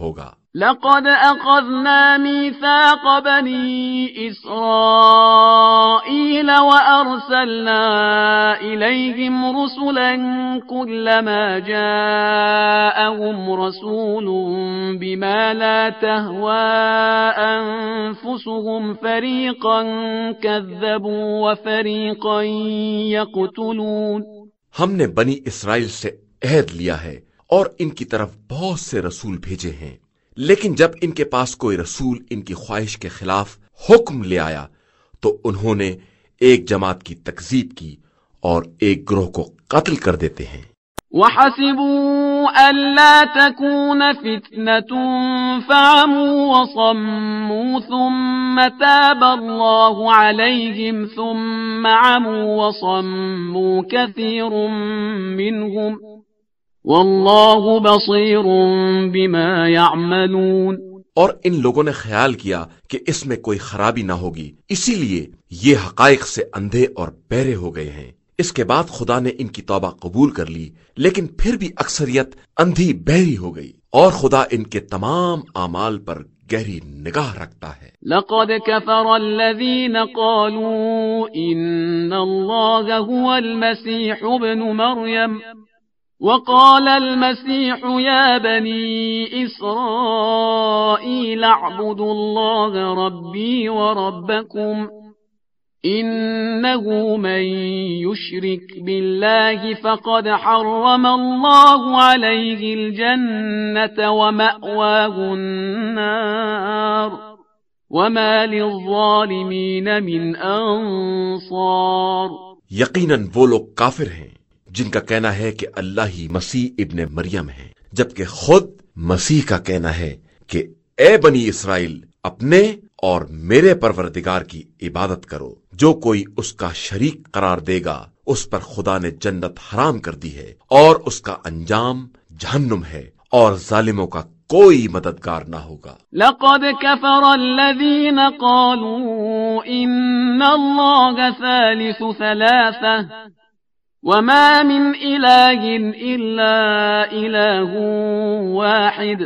لقد أخذنا ميثاق بني إسرائيل وأرسلنا إليهم رسلا كلما جاءهم رسول بما لا تهوى أنفسهم فريقا كذبوا وفريقا يقتلون. ہم نے بنی اسرائیل سے عہد لیا ہے اور ان کی طرف بہت سے رسول بھیجے ہیں، لیکن جب ان کے پاس کوئی رسول ان کی خواہش کے خلاف حکم لے آیا تو انہوں نے ایک جماعت کی تکذیب کی اور ایک گروہ کو قتل کر دیتے ہیں. وَحَسِبُوا أَلَّا تَكُونَ فِتْنَةٌ فَعَمُوا وَصَمُّوا ثُمَّ تَابَ اللَّهُ عَلَيْهِمْ ثُمَّ عَمُوا وَصَمُّوا كَثِيرٌ مِّنْهُمْ وَاللَّهُ بَصِيرٌ بِمَا يَعْمَلُونَ. اور ان لوگوں نے خیال کیا کہ اس میں کوئی خرابی نہ ہوگی، اسی لیے یہ حقائق سے اندھے اور بہرے ہو گئے ہیں. اس کے بعد خدا نے ان کی توبہ قبول کر لی، لیکن پھر بھی اکثریت اندھی بہری ہو گئی، اور خدا ان کے تمام اعمال پر گہری نگاہ رکھتا ہے. لقد كفر الذين قالوا إن الله هو المسيح ابن مريم وقال المسيح يا بني إسرائيل اعبدوا الله ربي وربكم إنه من يشرك بالله فقد حرم الله عليه الجنة ومأواه النار وما للظالمين من أنصار. یقیناً وہ لوگ کافر ہیں جن کا کہنا ہے کہ اللہ ہی مسیح ابن مریم ہے، جبکہ خود مسیح کا کہنا ہے کہ اے بنی اسرائیل اپنے اور میرے پروردگار کی عبادت کرو. جو کوئی اس کا شریک قرار دے گا اس پر خدا نے جنت حرام کر دی ہے اور اس کا انجام جہنم ہے، اور ظالموں کا کوئی مددگار نہ ہوگا. لقد كفر الذين قالوا إن الله ثالث ثلاثة وما من إله إلا إله واحد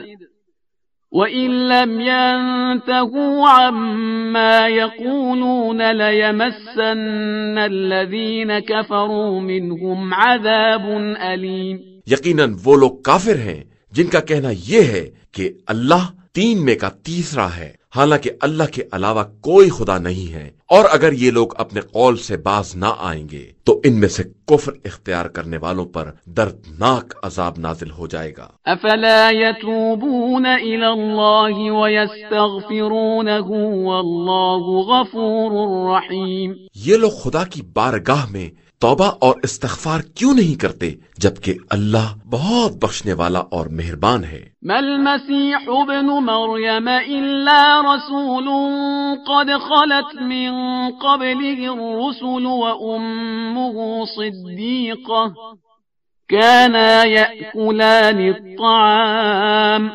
وَإِن لَّمْ يَنْتَهُوا عَمَّا يَقُولُونَ لَيَمَسَّنَّ الَّذِينَ كَفَرُوا مِنْهُمْ عَذَابٌ أَلِيمٌ. یقیناً وہ لوگ کافر ہیں جن کا کہنا یہ ہے کہ اللہ تین میں کا تیسرا ہے، حالانکہ اللہ کے علاوہ کوئی خدا نہیں ہے، اور اگر یہ لوگ اپنے قول سے باز نہ آئیں گے تو ان میں سے کفر اختیار کرنے والوں پر دردناک عذاب نازل ہو جائے گا. افلا يتوبون الى الله ويستغفرونه والله غفور رحيم. یہ لوگ خدا کی بارگاہ میں توبہ اور استغفار کیوں نہیں کرتے جبکہ اللہ بہت بخشنے والا اور مہربان ہے. ما المسيح ابن مريم إلا رسول قد خلت من قبله الرسل وأمه صديقة كانا يأكلان الطعام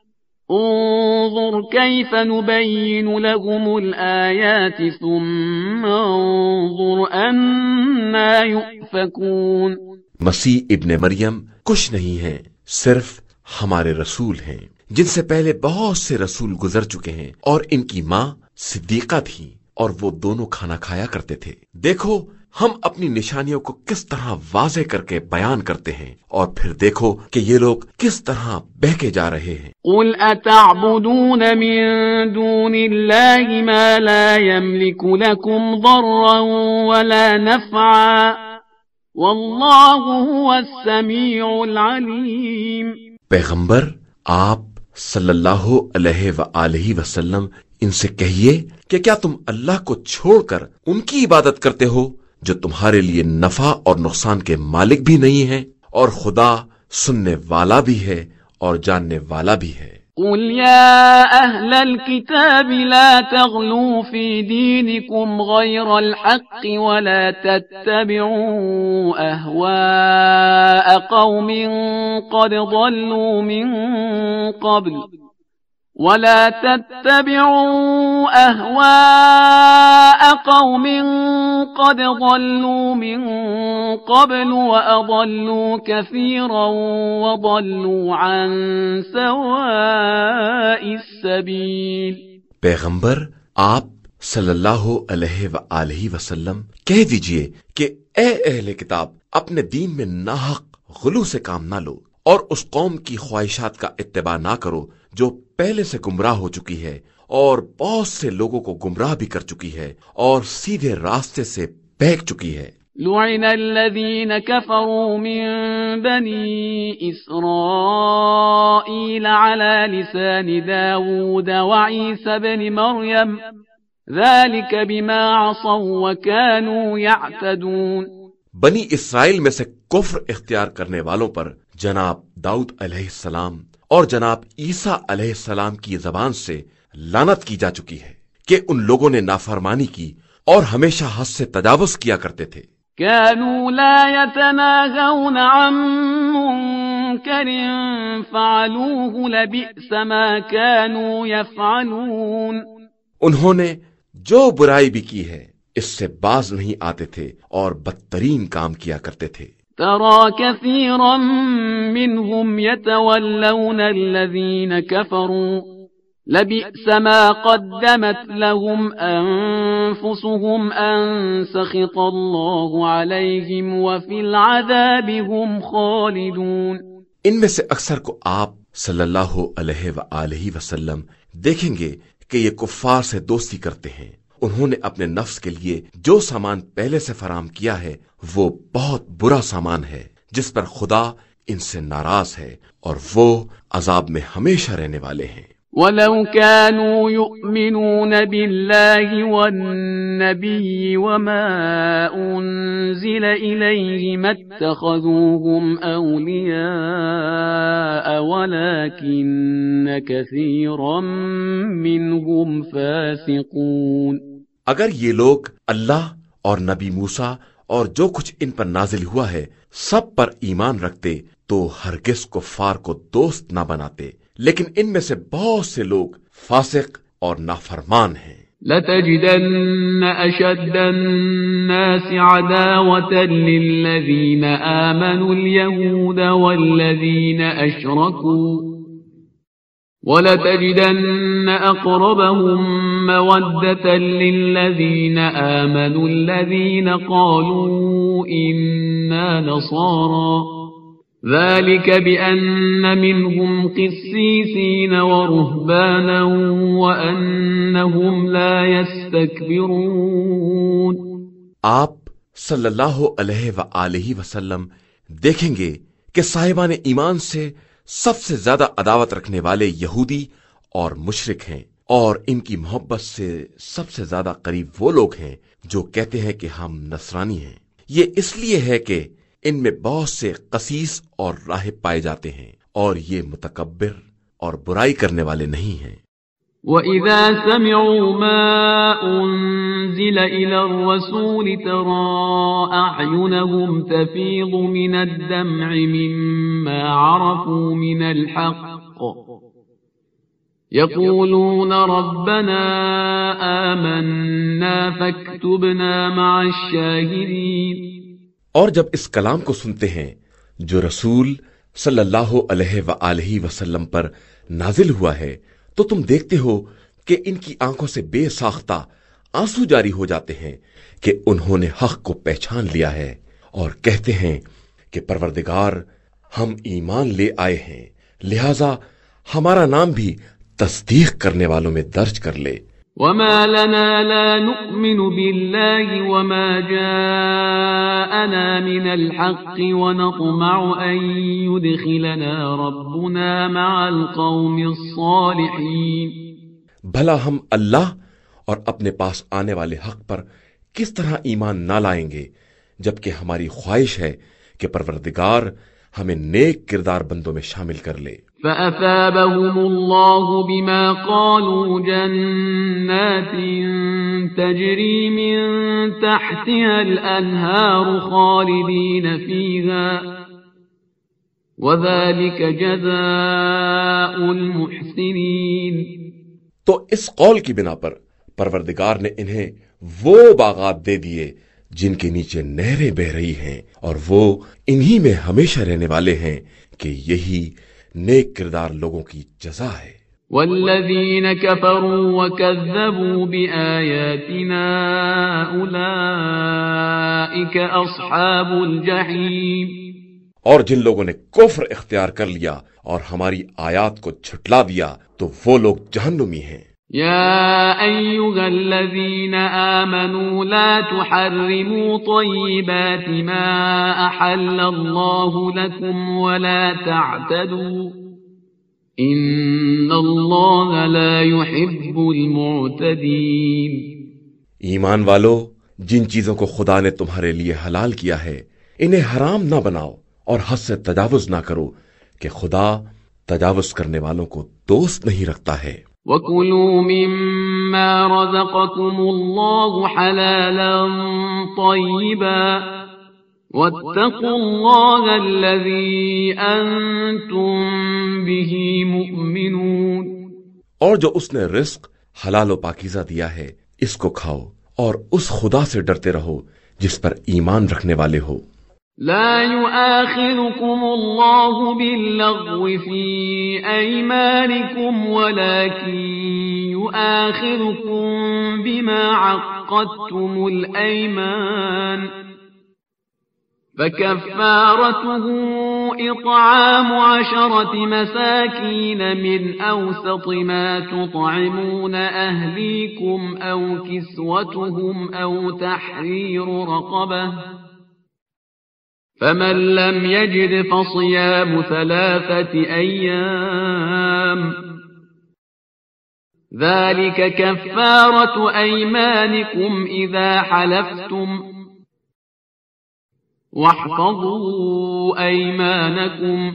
انظر كيف نبين لهم الآيات ثم انظر أنا يؤفكون. مسیح ابن مریم کچھ نہیں ہیں، صرف ہمارے رسول ہیں جن سے پہلے بہت سے رسول گزر چکے ہیں، اور ان کی ماں صدیقہ تھی اور وہ دونوں کھانا کھایا کرتے تھے. دیکھو ہم اپنی نشانیوں کو کس طرح واضح کر کے بیان کرتے ہیں، اور پھر دیکھو کہ یہ لوگ کس طرح بہکے جا رہے ہیں. قل اتعبدون من دون الله ما لا يملك لكم ضرا ولا نفعا والله هو السميع العليم. پیغمبر آپ صلی اللہ علیہ وآلہ وسلم ان سے کہیے کہ کیا تم اللہ کو چھوڑ کر ان کی عبادت کرتے ہو جو تمہارے لیے نفع اور نقصان کے مالک بھی نہیں ہیں، اور خدا سننے والا بھی ہے اور جاننے والا بھی ہے. قل يا أهل الكتاب لا تغلوا في دينكم غير الحق ولا تتبعوا أهواء قوم قد ضلوا من قبل ولا تتبعوا أهواء قوم قد ضلوا من قبل وأضلوا كثيرا وضلوا عن سواء السبيل. پیغمبر آپ صلی اللہ علیہ وآلہ وسلم کہہ دیجئے کہ اے اہل کتاب، اپنے دین میں ناحق غلو سے کام نہ لو اور اس قوم کی خواہشات کا اتباع نہ کرو جو پہلے سے گمراہ ہو چکی ہے اور بہت سے لوگوں کو گمراہ بھی کر چکی ہے اور سیدھے راستے سے بہک چکی ہے. لعن الذين كفروا من بني إسرائيل على لسان داود وعيسى بن مريم ذلك بما عصوا وكانوا يعتدون. بنی اسرائیل میں سے کفر اختیار کرنے والوں پر جناب داؤد علیہ السلام اور جناب عیسیٰ علیہ السلام کی زبان سے لعنت کی جا چکی ہے کہ ان لوگوں نے نافرمانی کی اور ہمیشہ حد سے تجاوز کیا کرتے تھے. كانوا لا يتناهون عن منكر فعلوه لبئس ما كانوا يفعلون. انہوں نے جو برائی بھی کی ہے اس سے باز نہیں آتے تھے اور بدترین کام کیا کرتے تھے. ترى كثيرا منهم يتولون الذين كفروا لبئس ما قدمت لهم أنفسهم أن سخط الله عليهم وفي العذاب هم خالدون. ان میں سے اکثر کو آپ صلی اللہ علیہ وآلہ وسلم دیکھیں گے کہ یہ کفار سے دوستی کرتے ہیں. انہوں نے اپنے نفس کے لیے جو سامان پہلے سے فراہم کیا ہے وہ بہت برا سامان ہے جس پر خدا ان سے ناراض ہے اور وہ عذاب میں ہمیشہ رہنے والے ہیں. وَلَوْ كَانُوا يُؤْمِنُونَ بِاللَّهِ وَالنَّبِيِّ وَمَا أُنزِلَ إِلَيْهِ مَا اتَّخَذُوهُمْ أَوْلِيَاءَ وَلَكِنَّ كَثِيرًا مِّنْهُمْ فَاسِقُونَ. اگر یہ لوگ اللہ اور نبی موسیٰ اور جو کچھ ان پر نازل ہوا ہے سب پر ایمان رکھتے تو ہرگز کفار کو دوست نہ بناتے، لیکن ان میں سے بہت سے لوگ فاسق اور نافرمان ہیں. لَتَجِدَنَّ أَشَدَّ النَّاسِ عَدَاوَةً لِلَّذِينَ آمَنُوا الْيَهُودَ وَالَّذِينَ أَشْرَكُوا وَلَتَجِدَنَّ أَقْرَبَهُم مَّوَدَّةً لِلَّذِينَ آمَنُوا الَّذِينَ قَالُوا إِنَّا نَصَارَىٰ ذلك بأن منهم قسيسين ورهبانا وأنهم لا يستكبرون. آپ صلی اللہ علیہ وآلہ وسلم دیکھیں گے کہ صاحبان ایمان سے سب سے زیادہ عداوت رکھنے والے یہودی اور مشرک ہیں، اور ان کی محبت سے سب سے زیادہ قریب وہ لوگ ہیں جو کہتے ہیں کہ ہم نصرانی ہیں. یہ اس لیے ہے کہ ان میں بہت سے قسیس اور راہب پائے جاتے ہیں اور یہ متکبر اور برائی کرنے والے نہیں ہیں. وَإِذَا سَمِعُوا مَا أُنزِلَ إِلَى الرَّسُولِ تَرَىٰ أَعْيُنَهُمْ تَفِيضُ مِنَ الدَّمْعِ مِمَّا عَرَفُوا مِنَ الْحَقِّ يَقُولُونَ رَبَّنَا آمَنَّا فَاكْتُبْنَا مَعَ الشَّاهِدِينَ. اور جب اس کلام کو سنتے ہیں جو رسول صلی اللہ علیہ وآلہ وسلم پر نازل ہوا ہے تو تم دیکھتے ہو کہ ان کی آنکھوں سے بے ساختہ آنسو جاری ہو جاتے ہیں کہ انہوں نے حق کو پہچان لیا ہے اور کہتے ہیں کہ پروردگار ہم ایمان لے آئے ہیں لہذا ہمارا نام بھی تصدیق کرنے والوں میں درج کر لے. وما لنا لا نؤمن بالله وما جاءنا من الحق ونطمع أن يدخلنا ربنا مع القوم الصالحين. بھلا ہم اللہ اور اپنے پاس آنے والے حق پر کس طرح ایمان نہ لائیں گے جبکہ ہماری خواہش ہے کہ پروردگار ہمیں نیک کردار بندوں میں شامل کر لے. فَأَثَابَهُمُ اللَّهُ بِمَا قَالُوا جَنَّاتٍ تَجْرِي مِن تَحْتِهَا الْأَنْهَارُ خَالِدِينَ فِيهَا وذلك جزاء المحسنين۔ تو اس قول کی بنا پر پروردگار نے انہیں وہ باغات دے دیے جن کے نیچے نہریں بہ رہی ہیں، اور وہ انہی میں ہمیشہ رہنے والے ہیں کہ یہی نیک کردار لوگوں کی جزا ہے۔ والذین کفروا وکذبوا بآیاتنا اولئک اصحاب الجحیم۔ اور جن لوگوں نے کفر اختیار کر لیا اور ہماری آیات کو جھٹلا دیا تو وہ لوگ جہنمی ہیں۔ یا ایھا الذین آمنوا لا تحرموا طیبات ما احل اللہ لکم ولا تعتدوا ان اللہ لا يحب المعتدین۔ ایمان والو، جن چیزوں کو خدا نے تمہارے لیے حلال کیا ہے انہیں حرام نہ بناؤ اور حد سے تجاوز نہ کرو کہ خدا تجاوز کرنے والوں کو دوست نہیں رکھتا ہے۔ وَكُلُوا مِمَّا رَزَقَكُمُ اللَّهُ حَلَالًا طَيِّبًا وَاتَّقُوا اللَّهَ الَّذِي أَنْتُمْ بِهِ مُؤْمِنُونَ۔ اور جو اس نے رزق حلال و پاکیزہ دیا ہے اس کو کھاؤ اور اس خدا سے ڈرتے رہو جس پر ایمان رکھنے والے ہو۔ لا يؤاخذكم الله باللغو في أيمانكم ولكن يؤاخذكم بما عقدتم الأيمان فكفارته إطعام عشرة مساكين من أوسط ما تطعمون أهليكم أو كسوتهم أو تحرير رقبة فمن لم يجد فصيام ثلاثة أيام ذلك كفارة أيمانكم إذا حلفتم واحفظوا أيمانكم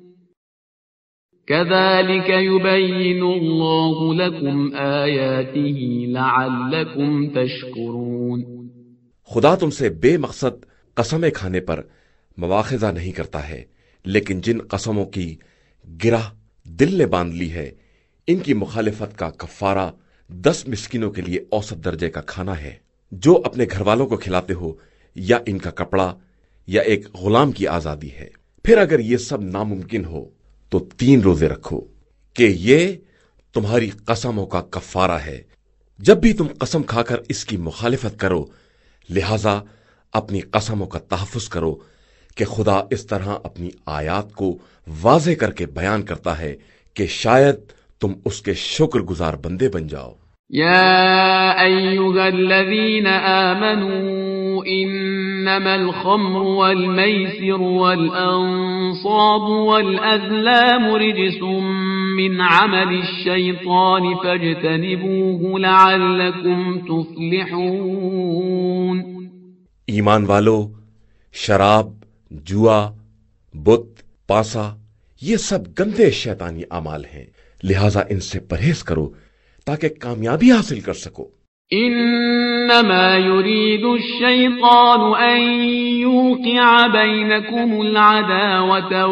كذلك يبين الله لكم آياته لعلكم تشكرون۔ خدا تم سے بے مقصد قسمیں کھانے پر مواخذہ نہیں کرتا ہے، لیکن جن قسموں کی گرہ دل نے باندھ لی ہے ان کی مخالفت کا کفارہ دس مسکینوں کے لیے اوسط درجے کا کھانا ہے جو اپنے گھر والوں کو کھلاتے ہو، یا ان کا کپڑا یا ایک غلام کی آزادی ہے۔ پھر اگر یہ سب ناممکن ہو تو تین روزے رکھو کہ یہ تمہاری قسموں کا کفارہ ہے جب بھی تم قسم کھا کر اس کی مخالفت کرو، لہذا اپنی قسموں کا تحفظ کرو کہ خدا اس طرح اپنی آیات کو واضح کر کے بیان کرتا ہے کہ شاید تم اس کے شکر گزار بندے بن جاؤ۔ یا ایھا الذین آمنوا انما الخمر والمیسر والانصاب والازلام رجس من عمل الشیطان فاجتنبوه لعلکم تفلحون۔ ایمان والو، شراب، جوا، بت، پانسا یہ سب گندے شیطانی اعمال ہیں، لہذا ان سے پرہیز کرو تاکہ کامیابی حاصل کر سکو۔ انما يريد الشيطان ان يوقع بينكم العداوة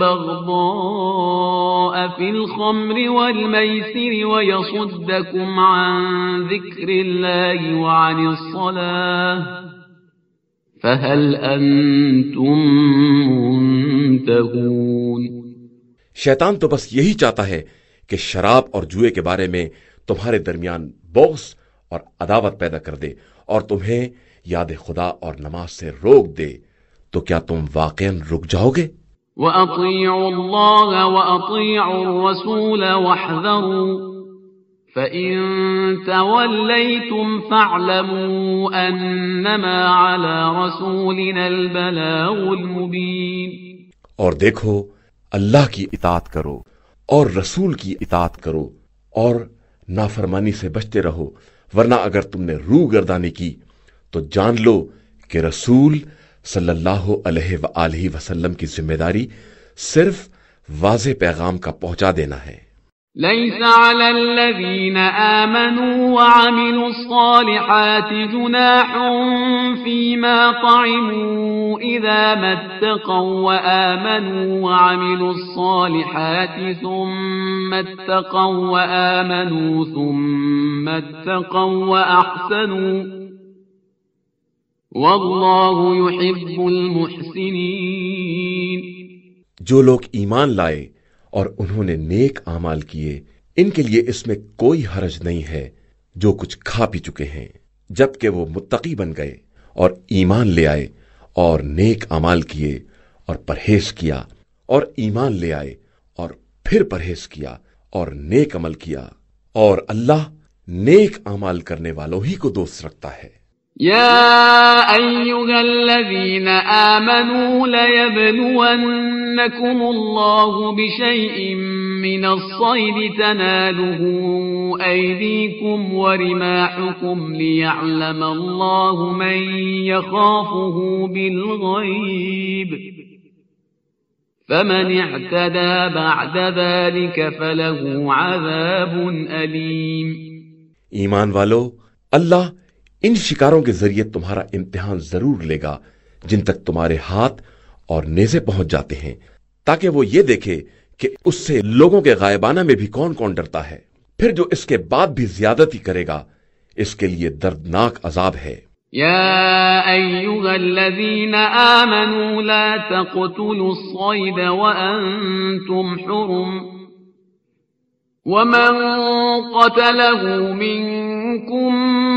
والبغضاء في الخمر والميسر ويصدكم عن ذكر الله وعن الصلاة فَهَلْ أَنْتُمْ مُنْتَهُونَ۔ شیطان تو بس یہی چاہتا ہے کہ شراب اور جوئے کے بارے میں تمہارے درمیان بغض اور عداوت پیدا کر دے اور تمہیں یاد خدا اور نماز سے روک دے، تو کیا تم واقعاً رک جاؤ گے؟ وَأَطِيعُوا اللَّهَ وَأَطِيعُوا الرَّسُولَ وَاحْذَرُوا فَإِن تَوَلَّيْتُمْ فَاعْلَمُوا أَنَّمَا عَلَى رَسُولِنَا الْبَلَاغُ الْمُبِينُ۔ اور دیکھو، اللہ کی اطاعت کرو اور رسول کی اطاعت کرو اور نافرمانی سے بچتے رہو، ورنہ اگر تم نے روح گردانی کی تو جان لو کہ رسول صلی اللہ علیہ وآلہ وسلم کی ذمہ داری صرف واضح پیغام کا پہنچا دینا ہے۔ ليس على الذين آمنوا وعملوا الصالحات جناح فيما طعموا إذا ما اتقوا وآمنوا وعملوا الصالحات ثم اتقوا وآمنوا ثم اتقوا وأحسنوا والله يحب المحسنين. جو لوگ ایمان لائے اور انہوں نے نیک اعمال کیے ان کے لیے اس میں کوئی حرج نہیں ہے جو کچھ کھا پی چکے ہیں جبکہ وہ متقی بن گئے اور ایمان لے آئے اور نیک اعمال کیے اور پرہیز کیا اور ایمان لے آئے اور پھر پرہیز کیا اور نیک عمل کیا اور اللہ نیک اعمال کرنے والوں ہی کو دوست رکھتا ہے. يا أيها الذين آمنوا ليبلونكم الله بشيء من الصيد تناله أيديكم ورماحكم ليعلم الله من يخافه بالغيب فمن اعتدى بعد ذلك فله عذاب أليم. ایمان والو، اللہ ان شکاروں کے ذریعے تمہارا امتحان ضرور لے گا جن تک تمہارے ہاتھ اور نیزے پہنچ جاتے ہیں تاکہ وہ یہ دیکھے کہ اس سے لوگوں کے غائبانہ میں بھی کون کون ڈرتا ہے. پھر جو اس کے بعد بھی زیادتی کرے گا اس کے لیے دردناک عذاب ہے. يا أيها الذين آمنوا لا تقتلوا الصيد وأنتم حرم ومن قتله منكم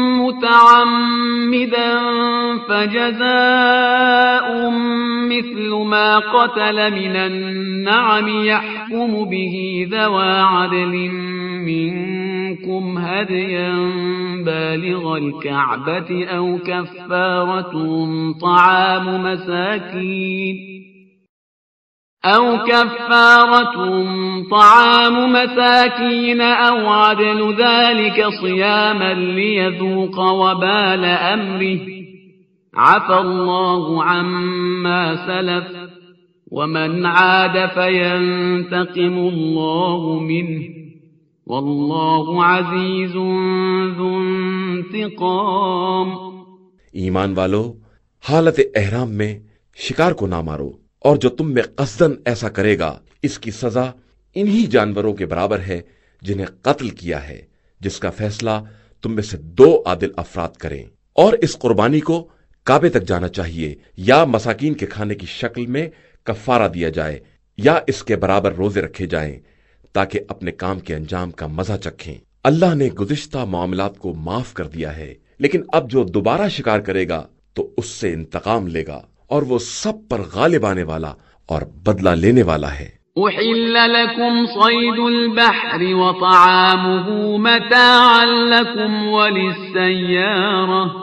متعمدا فجزاء مثل ما قتل من النعم يحكم به ذوى عدل منكم هديا بالغ الكعبة أو كفارة طعام مساكين أو كفارة طعام مساكين أو عدل ذلك صياما ليذوق وبال أمره عفى الله عما سلف ومن عاد فينتقم الله منه والله عزيز ذو انتقام. ایمان والو، حالت احرام میں شکار کو نہ مارو، اور جو تم میں قصدن ایسا کرے گا اس کی سزا انہی جانوروں کے برابر ہے جنہیں قتل کیا ہے، جس کا فیصلہ تم میں سے دو عادل افراد کریں. اور اس قربانی کو کعبے تک جانا چاہیے یا مساکین کے کھانے کی شکل میں کفارہ دیا جائے یا اس کے برابر روزے رکھے جائیں تاکہ اپنے کام کے انجام کا مزہ چکھیں. اللہ نے گزشتہ معاملات کو معاف کر دیا ہے، لیکن اب جو دوبارہ شکار کرے گا تو اس سے انتقام لے گا اور وہ سب پر غالب آنے والا اور بدلہ لینے والا ہے. أحل لكم صيد البحر وطعامه متاعا لكم وللسيارة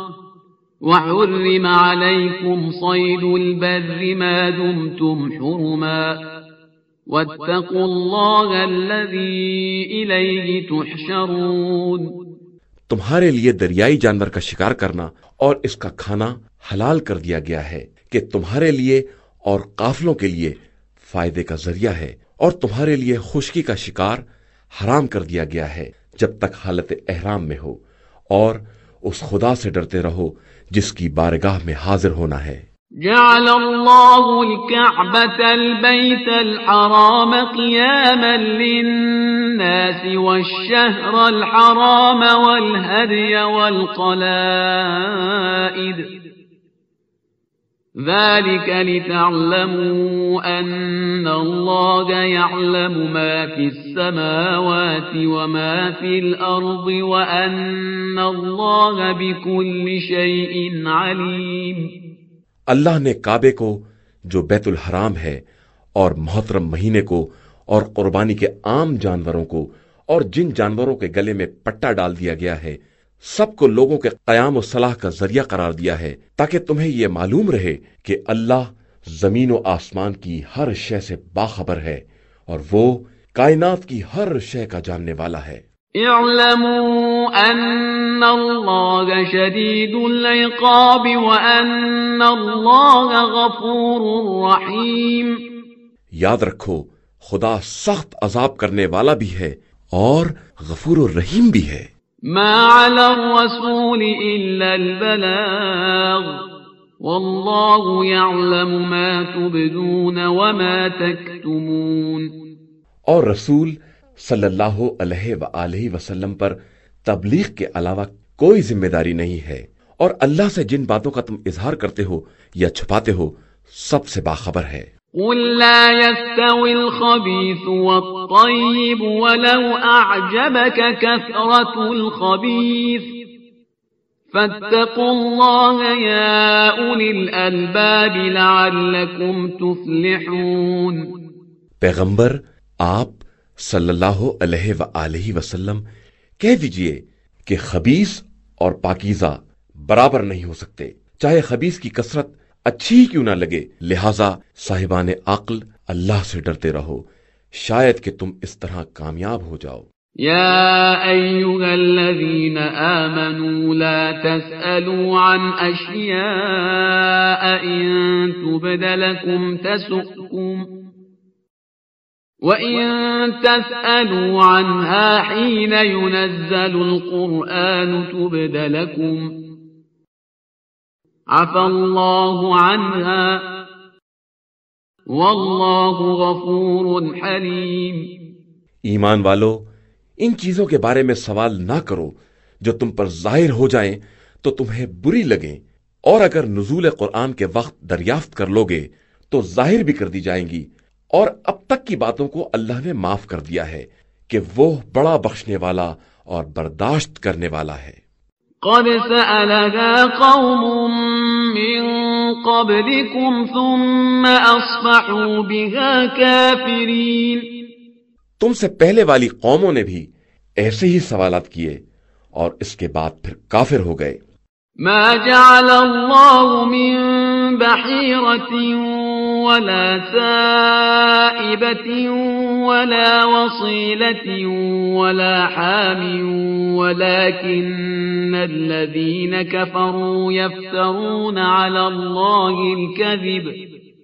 وحرم عليكم صيد البر ما دمتم حرما واتقوا الله الذي إليه تحشرون. تمہارے لیے دریائی جانور کا شکار کرنا اور اس کا کھانا حلال کر دیا گیا ہے کہ تمہارے لیے اور قافلوں کے لیے فائدے کا ذریعہ ہے، اور تمہارے لیے خشکی کا شکار حرام کر دیا گیا ہے جب تک حالت احرام میں ہو، اور اس خدا سے ڈرتے رہو جس کی بارگاہ میں حاضر ہونا ہے. جعل الله الكعبة البيت الحرام قياما للناس والشهر الحرام والهدي والقلائد ذلك لتعلموا أن الله يعلم ما في السماوات وما في الأرض وأن الله بكل شيء عليم. اللہ نے کعبے کو جو بیت الحرام ہے اور محترم مہینے کو اور قربانی کے عام جانوروں کو اور جن جانوروں کے گلے میں پٹا ڈال دیا گیا ہے سب کو لوگوں کے قیام و صلاح کا ذریعہ قرار دیا ہے تاکہ تمہیں یہ معلوم رہے کہ اللہ زمین و آسمان کی ہر شے سے باخبر ہے اور وہ کائنات کی ہر شے کا جاننے والا ہے. اعلموا ان اللہ شدید العقاب وان اللہ غفور رحیم. یاد رکھو خدا سخت عذاب کرنے والا بھی ہے اور غفور الرحیم بھی ہے۔ ما على الرسول إلا البلاغ والله يعلم ما تبدون وما تكتمون۔ اور رسول صلی اللہ علیہ وآلہ وسلم پر تبلیغ کے علاوہ کوئی ذمہ داری نہیں ہے، اور اللہ سے جن باتوں کا تم اظہار کرتے ہو یا چھپاتے ہو سب سے باخبر ہے۔ قل لا يستوي الخبيث والطيب ولو أعجبك كثرة الخبيث فاتقوا الله يا أولي الألباب لعلكم تفلحون۔ پیغمبر آپ صلی اللہ علیہ وآلہ وسلم کہہ دیجئے کہ خبیث اور پاکیزہ برابر نہیں ہو سکتے، چاہے خبیث کی کثرت اچھی ہی کیوں نہ لگے، لہذا صاحبان عقل اللہ سے ڈرتے رہو، شاید کہ تم اس طرح کامیاب ہو جاؤ۔ يا أيها الذين آمنوا لا تسألوا عن أشياء إن تبد لكم تسؤكم وإن تسألوا عنها حين ينزل القرآن تبد لكم عفى الله عنها والله غفور حليم۔ ایمان والو، ان چیزوں کے بارے میں سوال نہ کرو جو تم پر ظاہر ہو جائیں تو تمہیں بری لگیں، اور اگر نزول قرآن کے وقت دریافت کر لوگے تو ظاہر بھی کر دی جائیں گی، اور اب تک کی باتوں کو اللہ نے معاف کر دیا ہے کہ وہ بڑا بخشنے والا اور برداشت کرنے والا ہے۔ قد سألها قوم من قبلكم ثم أصبحوا بها كافرين۔ تم سے پہلے والی قوموں نے بھی ایسے ہی سوالات کیے اور اس کے بعد پھر کافر ہو گئے۔ ما جعل الله من بحيرة ولا سائبة ولا وصيلة ولا حام ولكن الذين كفروا يفترون على الله الكذب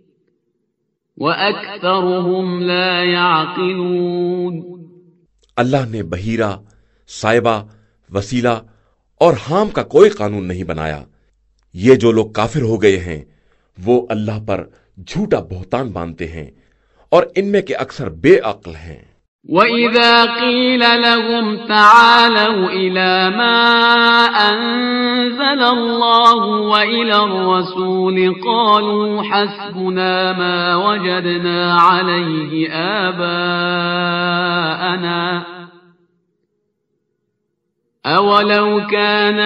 وأكثرهم لا يعقلون۔ اللہ نے بحیرہ، سائبہ، وسیلہ اور حام کا کوئی قانون نہیں بنایا۔ یہ جو لوگ کافر ہو گئے ہیں وہ اللہ پر جھوٹا بہتان باندھتے ہیں، اور ان میں کے اکثر بے عقل ہیں۔ وَإِذَا قِيلَ لَهُمْ تَعَالَوْا إِلَى مَا أَنزَلَ اللَّهُ وَإِلَى الرَّسُولِ قَالُوا حَسْبُنَا مَا وَجَدْنَا عَلَيْهِ آبَاءَنَا أَوَلَوْ كَانَ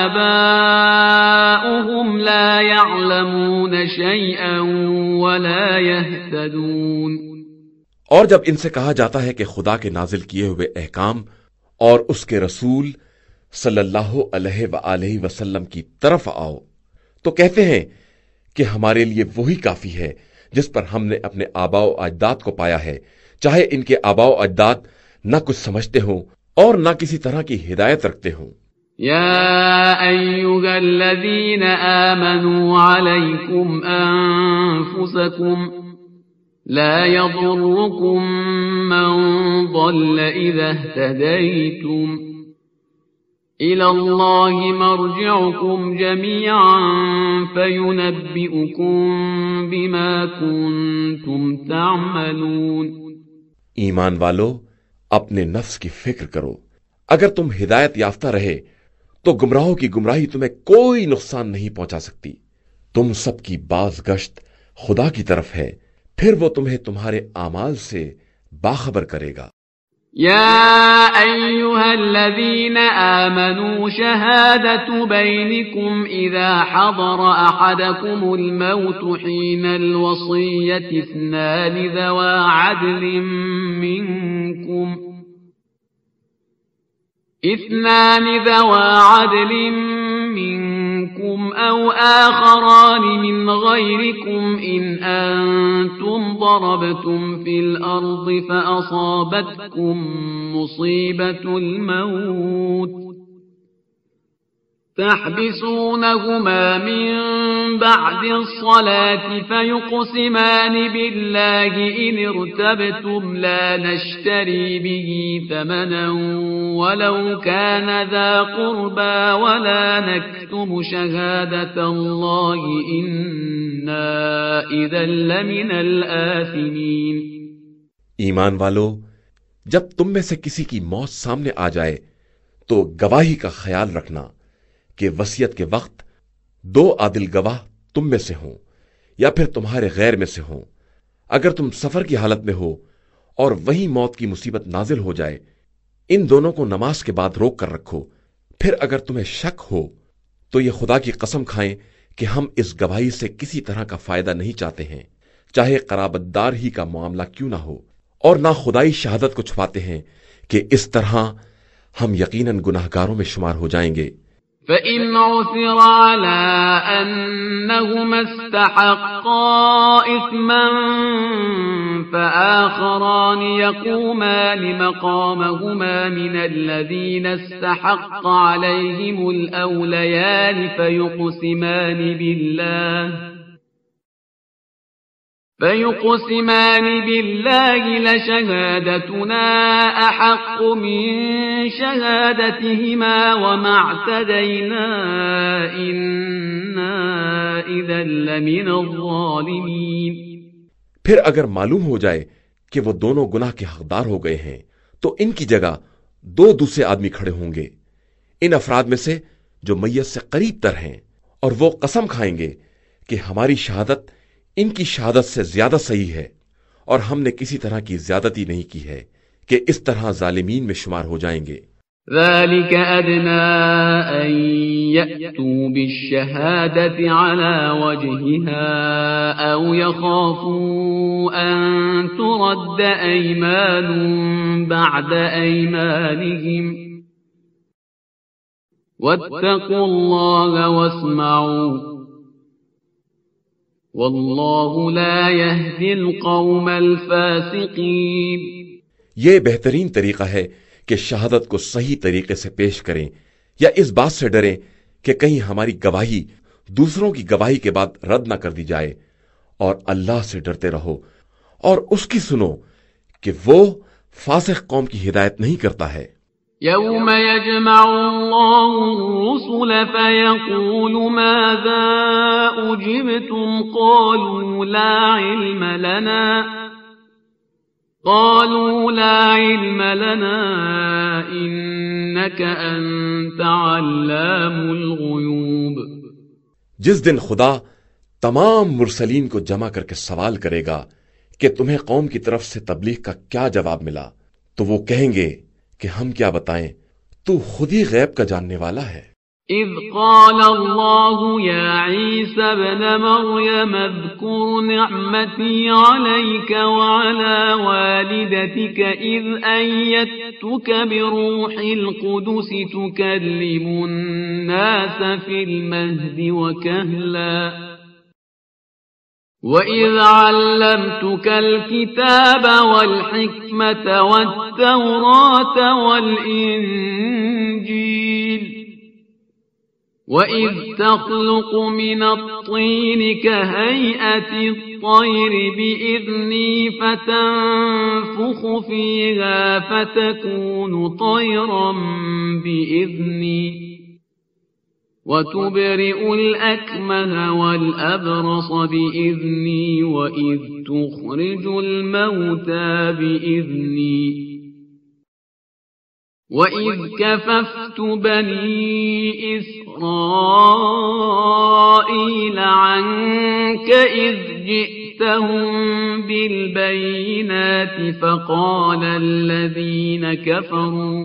آبَاؤُهُمْ لَا يَعْلَمُونَ شَيْئًا وَلَا يَهْتَدُونَ۔ اور جب ان سے کہا جاتا ہے کہ خدا کے نازل کیے ہوئے احکام اور اس کے رسول صلی اللہ علیہ وآلہ وسلم کی طرف آؤ تو کہتے ہیں کہ ہمارے لیے وہی کافی ہے جس پر ہم نے اپنے آباء و اجداد کو پایا ہے، چاہے ان کے آباء و اجداد نہ کچھ سمجھتے ہوں اور نہ کسی طرح کی ہدایت رکھتے ہوں۔ يا أيها الذين آمنوا عليكم أنفسكم لا يضركم من ضل إذا اهتديتم إلى الله مرجعكم جميعا فينبئكم بما كنتم تعملون۔ ایمان والو، اپنے نفس کی فکر کرو، اگر تم ہدایت یافتہ رہے تو گمراہوں کی گمراہی تمہیں کوئی نقصان نہیں پہنچا سکتی۔ تم سب کی باز گشت خدا کی طرف ہے، پھر وہ تمہیں تمہارے اعمال سے باخبر کرے گا۔ يا أيها الذين آمنوا شهادة بينكم إذا حضر أحدكم الموت حين الوصية اثنان ذوى عدل منكم اثنان ذوى عدل منكم أو آخران من غيركم إن أنتم ضربتم في الأرض فأصابتكم مصيبة الموت تحبسونهما من بعد الصلاة فيقسمان بالله إن ارتبتم لا نشتري به ثمنا ولو كان ذا قربى ولا نكتم شهادة الله إنا إذا لمن الآثمين. ایمان والو، جب تم میں سے کسی کی موت سامنے آ جائے تو گواہی کا خیال رکھنا کہ وصیت کے وقت دو عادل گواہ تم میں سے ہوں یا پھر تمہارے غیر میں سے ہوں. اگر تم سفر کی حالت میں ہو اور وہی موت کی مصیبت نازل ہو جائے، ان دونوں کو نماز کے بعد روک کر رکھو. پھر اگر تمہیں شک ہو تو یہ خدا کی قسم کھائیں کہ ہم اس گواہی سے کسی طرح کا فائدہ نہیں چاہتے ہیں، چاہے قرابت دار ہی کا معاملہ کیوں نہ ہو، اور نہ خدائی شہادت کو چھپاتے ہیں کہ اس طرح ہم یقیناً گناہگاروں میں شمار ہو جائیں گے. فَإِنْ عُثِرَ عَلَىٰ أَنَّهُمَا اسْتَحَقَّا إِثْمًا فَآخَرَانِ يَقُومَانِ مَقَامَهُمَا مِنَ الَّذِينَ اسْتَحَقَّ عَلَيْهِمُ الْأَوْلَيَانِ فَيُقْسِمَانِ بِاللَّهِ فَيُقْسِمَانِ بِاللَّهِ لَشَهَادَتُنَا أَحَقُّ مِنْ شَهَادَتِهِمَا وَمَا اعْتَدَيْنَا إِنَّا إِذًا لَمِنَ الظَّالِمِينَ. پھر اگر معلوم ہو جائے کہ وہ دونوں گناہ کے حقدار ہو گئے ہیں تو ان کی جگہ دو دوسرے آدمی کھڑے ہوں گے ان افراد میں سے جو میت سے قریب تر ہیں، اور وہ قسم کھائیں گے کہ ہماری شہادت ان کی شہادت سے زیادہ صحیح ہے اور ہم نے کسی طرح کی زیادتی نہیں کی ہے، کہ اس طرح ظالمین میں شمار ہو جائیں گے. ذَلِكَ أَدْنَىٰ أَن يَأْتُوا بِالشَّهَادَةِ عَلَىٰ وَجْهِهَا أَوْ يَخَافُوا أَن تُرَدَّ أَيْمَانٌ بَعْدَ أَيْمَانِهِمْ وَاتَّقُوا اللَّهَ وَاسْمَعُوا وَاللَّهُ لَا يَهْدِي الْقَوْمَ الْفَاسِقِينَ. یہ بہترین طریقہ ہے کہ شہادت کو صحیح طریقے سے پیش کریں، یا اس بات سے ڈریں کہ کہیں ہماری گواہی دوسروں کی گواہی کے بعد رد نہ کر دی جائے. اور اللہ سے ڈرتے رہو اور اس کی سنو کہ وہ فاسق قوم کی ہدایت نہیں کرتا ہے. يَوْمَ يَجْمَعُ اللَّهُ الرُّسُلَ فَيَقُولُ مَاذَا أُجِبْتُمْ قَالُوا لَا عِلْمَ لَنَا قَالُوا لَا عِلْمَ لَنَا إِنَّكَ أَنْتَ عَلَّامُ الْغُيُوبِ. جس دن خدا تمام مرسلین کو جمع کر کے سوال کرے گا کہ تمہیں قوم کی طرف سے تبلیغ کا کیا جواب ملا، تو وہ کہیں گے کہ ہم کیا بتائیں، تو خود ہی غیب کا جاننے والا ہے. اذ قال اللہ یا عیسی ابن مریم اذکر نعمتی علیک وعلى والدتک اذ ایدتک بروح القدس تکلم الناس فی المہد وکہلا وَإِذْ عَلَّمْتُكَ الْكِتَابَ وَالْحِكْمَةَ وَالتَّوْرَاةَ وَالْإِنْجِيلَ وَإِذْ تَخْلُقُ مِنَ الطِّينِ كَهَيْئَةِ الطَّيْرِ بِإِذْنِي فَتَنفُخُ فِيهَا فَتَكُونُ طَيْرًا بِإِذْنِي وَتُبْرِئُ الْأَكْمَهَ وَالْأَبْرَصَ بِإِذْنِي وَإِذْ تُخْرِجُ الْمَوْتَى بِإِذْنِي وَإِذْ كَفَفْتُ بَنِي إِسْرَائِيلَ عَنكَ إِذْ جِئْتَهُم بِالْبَيِّنَاتِ فَقَالَ الَّذِينَ كَفَرُوا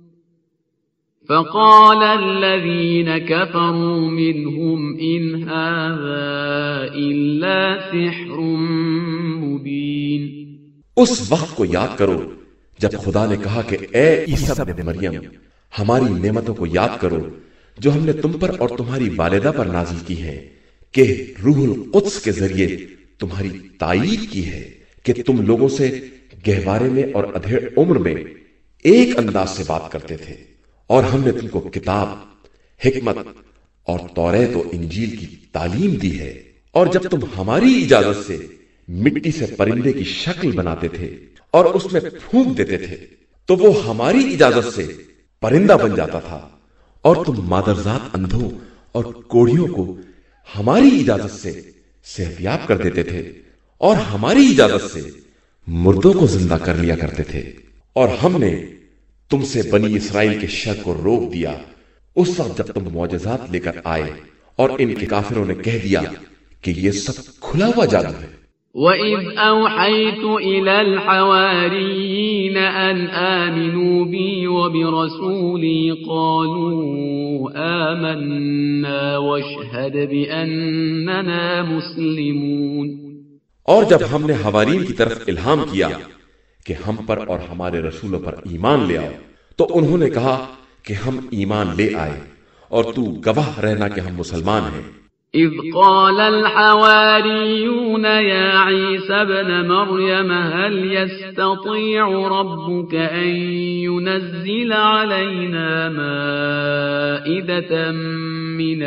فقال الذين كفروا منهم إن هذا إلا سحر مبين. اس وقت کو یاد کرو جب خدا نے کہا کہ اے عیسیٰ ابن مریم، ہماری نعمتوں کو یاد کرو جو ہم نے تم پر اور تمہاری والدہ پر نازل کی ہیں، کہ روح القدس کے ذریعے تمہاری تائید کی ہے کہ تم لوگوں سے گہوارے میں اور ادھیڑ عمر میں ایک انداز سے بات کرتے تھے، اور ہم نے تم کو کتاب، حکمت اور توریت و انجیل کی تعلیم دی ہے، اور جب تم ہماری اجازت سے مٹی سے پرندے کی شکل بناتے تھے اور اس میں پھونک دیتے تھے تو وہ ہماری اجازت سے پرندہ بن جاتا تھا، اور تم مادرزاد اندھوں اور کوڑھیوں کو ہماری اجازت سے صحت یاب کر دیتے تھے، اور ہماری اجازت سے مردوں کو زندہ کر لیا کرتے تھے، اور ہم نے تم سے بنی اسرائیل کے شر کو روک دیا اس وقت جب تم معجزات لے کر آئے، اور ان کے کافروں نے کہہ دیا کہ یہ سب کھلا ہوا جادو ہے۔ وَإِذْ أَوْحَيْتُ إِلَى الْحَوَارِيِّينَ أَنْ آمِنُوا بِي وَبِرَسُولِي قَالُوا آمَنَّا وَاشْهَدْ بِأَنَّنَا مُسْلِمُونَ۔ اور جب ہم نے حوارین کی طرف الہام کیا کہ ہم پر اور ہمارے رسولوں پر ایمان لے آؤ، تو انہوں نے کہا کہ ہم ایمان لے آئے، اور تو گواہ رہنا کہ ہم مسلمان ہیں۔ إذ قال الحواريون يا عيسى ابن مريم هل يستطيع ربك أن ينزل علينا مائدة من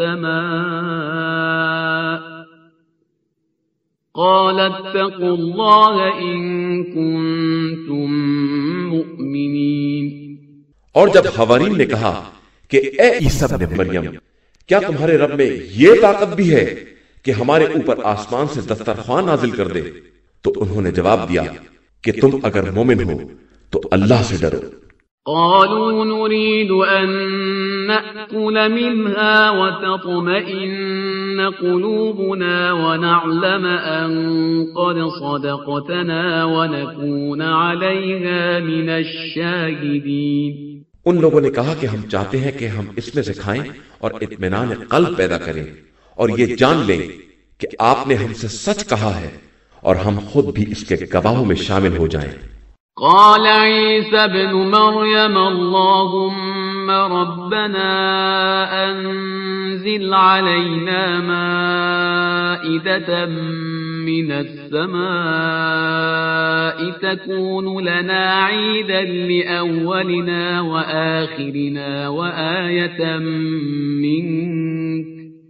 السماء قال اتقوا الله إن كنتم مؤمنين۔ اور جب حوارین نے کہا کہ اے عیسیٰ ابن مریم، کیا تمہارے رب میں یہ طاقت بھی ہے کہ ہمارے اوپر آسمان سے دسترخوان نازل کر دے؟ تو انہوں نے جواب دیا کہ تم اگر مومن ہو تو اللہ سے ڈرو۔ قالوا نريد أن نأكل منها وتطمئن قلوبنا ونعلم أن قد صدقتنا ونكون عليها من الشاهدين۔ ان لوگوں نے کہا کہ ہم چاہتے ہیں کہ ہم اس میں سے کھائیں اور اطمینان قلب پیدا کریں، اور یہ جان لیں کہ آپ نے ہم سے سچ کہا ہے، اور ہم خود بھی اس کے گواہوں میں شامل ہو جائیں۔ قال عيسى ابن مريم اللهم ربنا أنزل علينا مائدة من السماء تكون لنا عيدا لأولنا وآخرنا وآية منك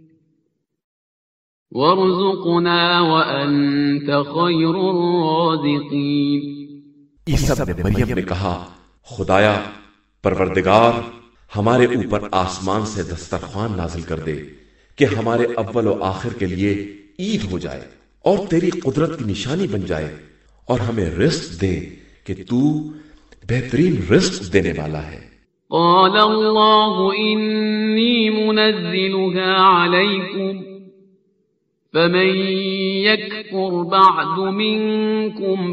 وارزقنا وأنت خير الرازقين۔ عیسیٰ ابن مریم نے کہا، خدایا پروردگار، ہمارے اوپر آسمان سے دسترخوان نازل کر دے کہ ہمارے اول و آخر کے لیے عید ہو جائے اور تیری قدرت کی نشانی بن جائے، اور ہمیں رزق دے کہ تو بہترین رزق دینے والا ہے۔ قال اللہ انی منزلها علیکم فمن يكفر بعد منكم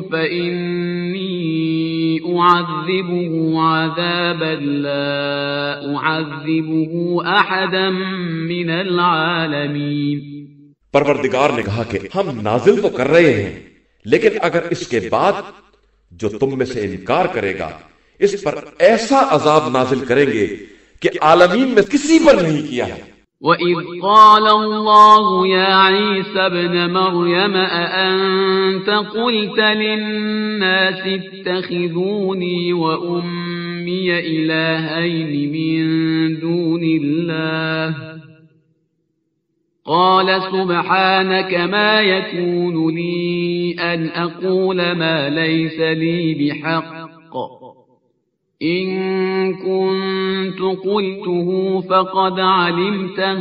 فإني أعذبه عذابا لا أعذبه أحدا من العالمين۔ پروردگار نے کہا کہ ہم نازل تو کر رہے ہیں، لیکن اگر اس کے بعد جو تم میں سے انکار کرے گا اس پر ایسا عذاب نازل کریں گے کہ عالمین میں کسی پر نہیں کیا ہے۔ وَإِذْ قَالَ اللَّهُ يَا عِيسَى ابْنَ مَرْيَمَ أَأَنْتَ قُلْتَ لِلنَّاسِ اتَّخِذُونِي وَأُمِّيَ إِلَٰهَيْنِ مِن دُونِ اللَّهِ قَالَ سُبْحَانَكَ مَا يَكُونُ لِي أَنْ أَقُولَ مَا لَيْسَ لِي بِحَقٍّ إن كنت قلته فقد علمته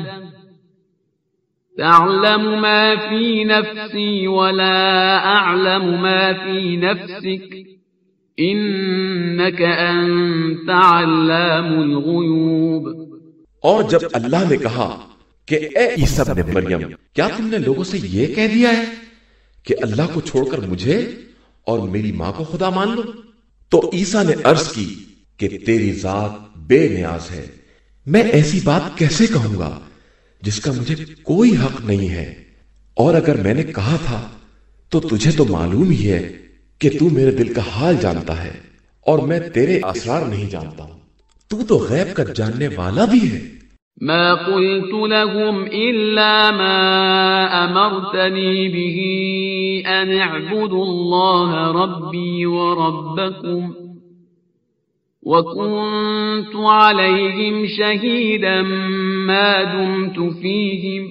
تعلم ما في نفسي ولا أعلم ما في نفسك إنك أنت علام الغيوب۔ اور جب اللہ نے کہا کہ اے عیسیٰ ابن مریم، کیا تم نے لوگوں سے یہ کہہ دیا ہے کہ اللہ کو چھوڑ کر مجھے اور میری ماں کو خدا مان لو؟ تو عیسیٰ نے عرض کی کہ تیری ذات بے نیاز ہے، میں ایسی بات کیسے کہوں گا جس کا مجھے کوئی حق نہیں ہے، اور اگر میں نے کہا تھا تو تجھے تو معلوم ہی ہے کہ تو میرے دل کا حال جانتا ہے، اور میں تیرے اسرار نہیں جانتا ہوں، تو تو غیب کا جاننے والا بھی ہے۔ ما قلت لهم إلا ما أمرتني به أن اعبدوا الله ربي وربكم وكنت عليهم شهيدا ما دمت فيهم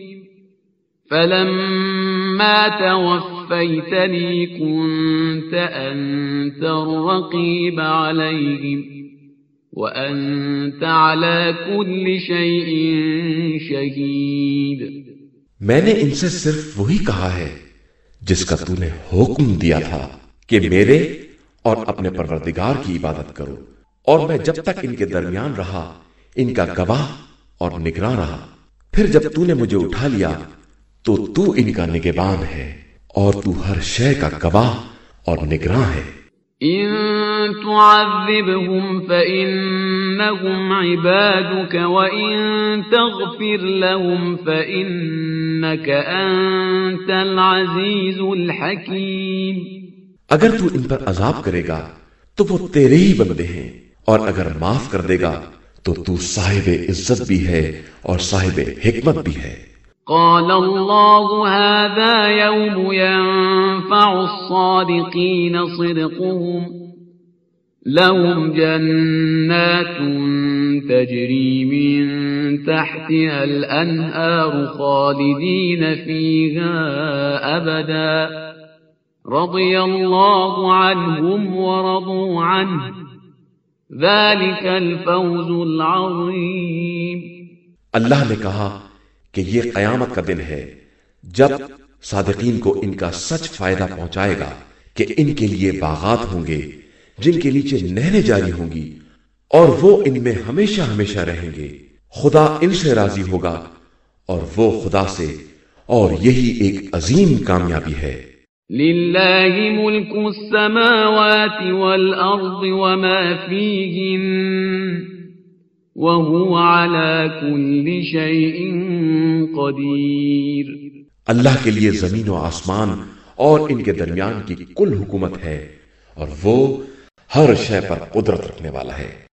فلما توفيتني كنت أنت الرقيب عليهم وأنت على كل شيء شهيد. میں نے ان سے صرف وہی کہا ہے جس کا تو نے حکم دیا تھا کہ میرے اور اپنے پروردگار کی عبادت کرو، اور میں جب تک ان کے درمیان رہا ان کا گواہ اور نگراں رہا. پھر جب تو نے مجھے اٹھا لیا تو تو ان کا نگہبان ہے اور تو ہر شے کا گواہ اور نگراں ہے. إن تعذبهم فإنهم عبادك وإن تغفر لهم فإنك أنت العزيز الحكيم. اگر تو ان پر عذاب کرے گا تو وہ تیرے ہی بندے ہیں، اور اگر معاف کر دے گا تو تو صاحب عزت بھی ہے اور صاحب حکمت بھی ہے. قال الله هذا يوم ينفع الصادقين صدقهم لهم جنات تجري من تحتها الأنهار خالدين فيها أبدا رضي الله عنهم ورضوا عنه ذلك الفوز العظيم. اللہ نے کہا کہ یہ قیامت کا دن ہے جب صادقین کو ان کا سچ فائدہ پہنچائے گا کہ ان کے لیے باغات ہوں گے جن کے نیچے نہریں جاری ہوں گی، اور وہ ان میں ہمیشہ ہمیشہ رہیں گے. خدا ان سے راضی ہوگا اور وہ خدا سے، اور یہی ایک عظیم کامیابی ہے. للہ ملک السماوات والارض وما فیہن وَهُوَ عَلَى كُلِّ شَيْءٍ قَدِيرٌ. اللہ کے لیے زمین و آسمان اور ان کے درمیان کی کل حکومت ہے، اور وہ ہر شے پر قدرت رکھنے والا ہے.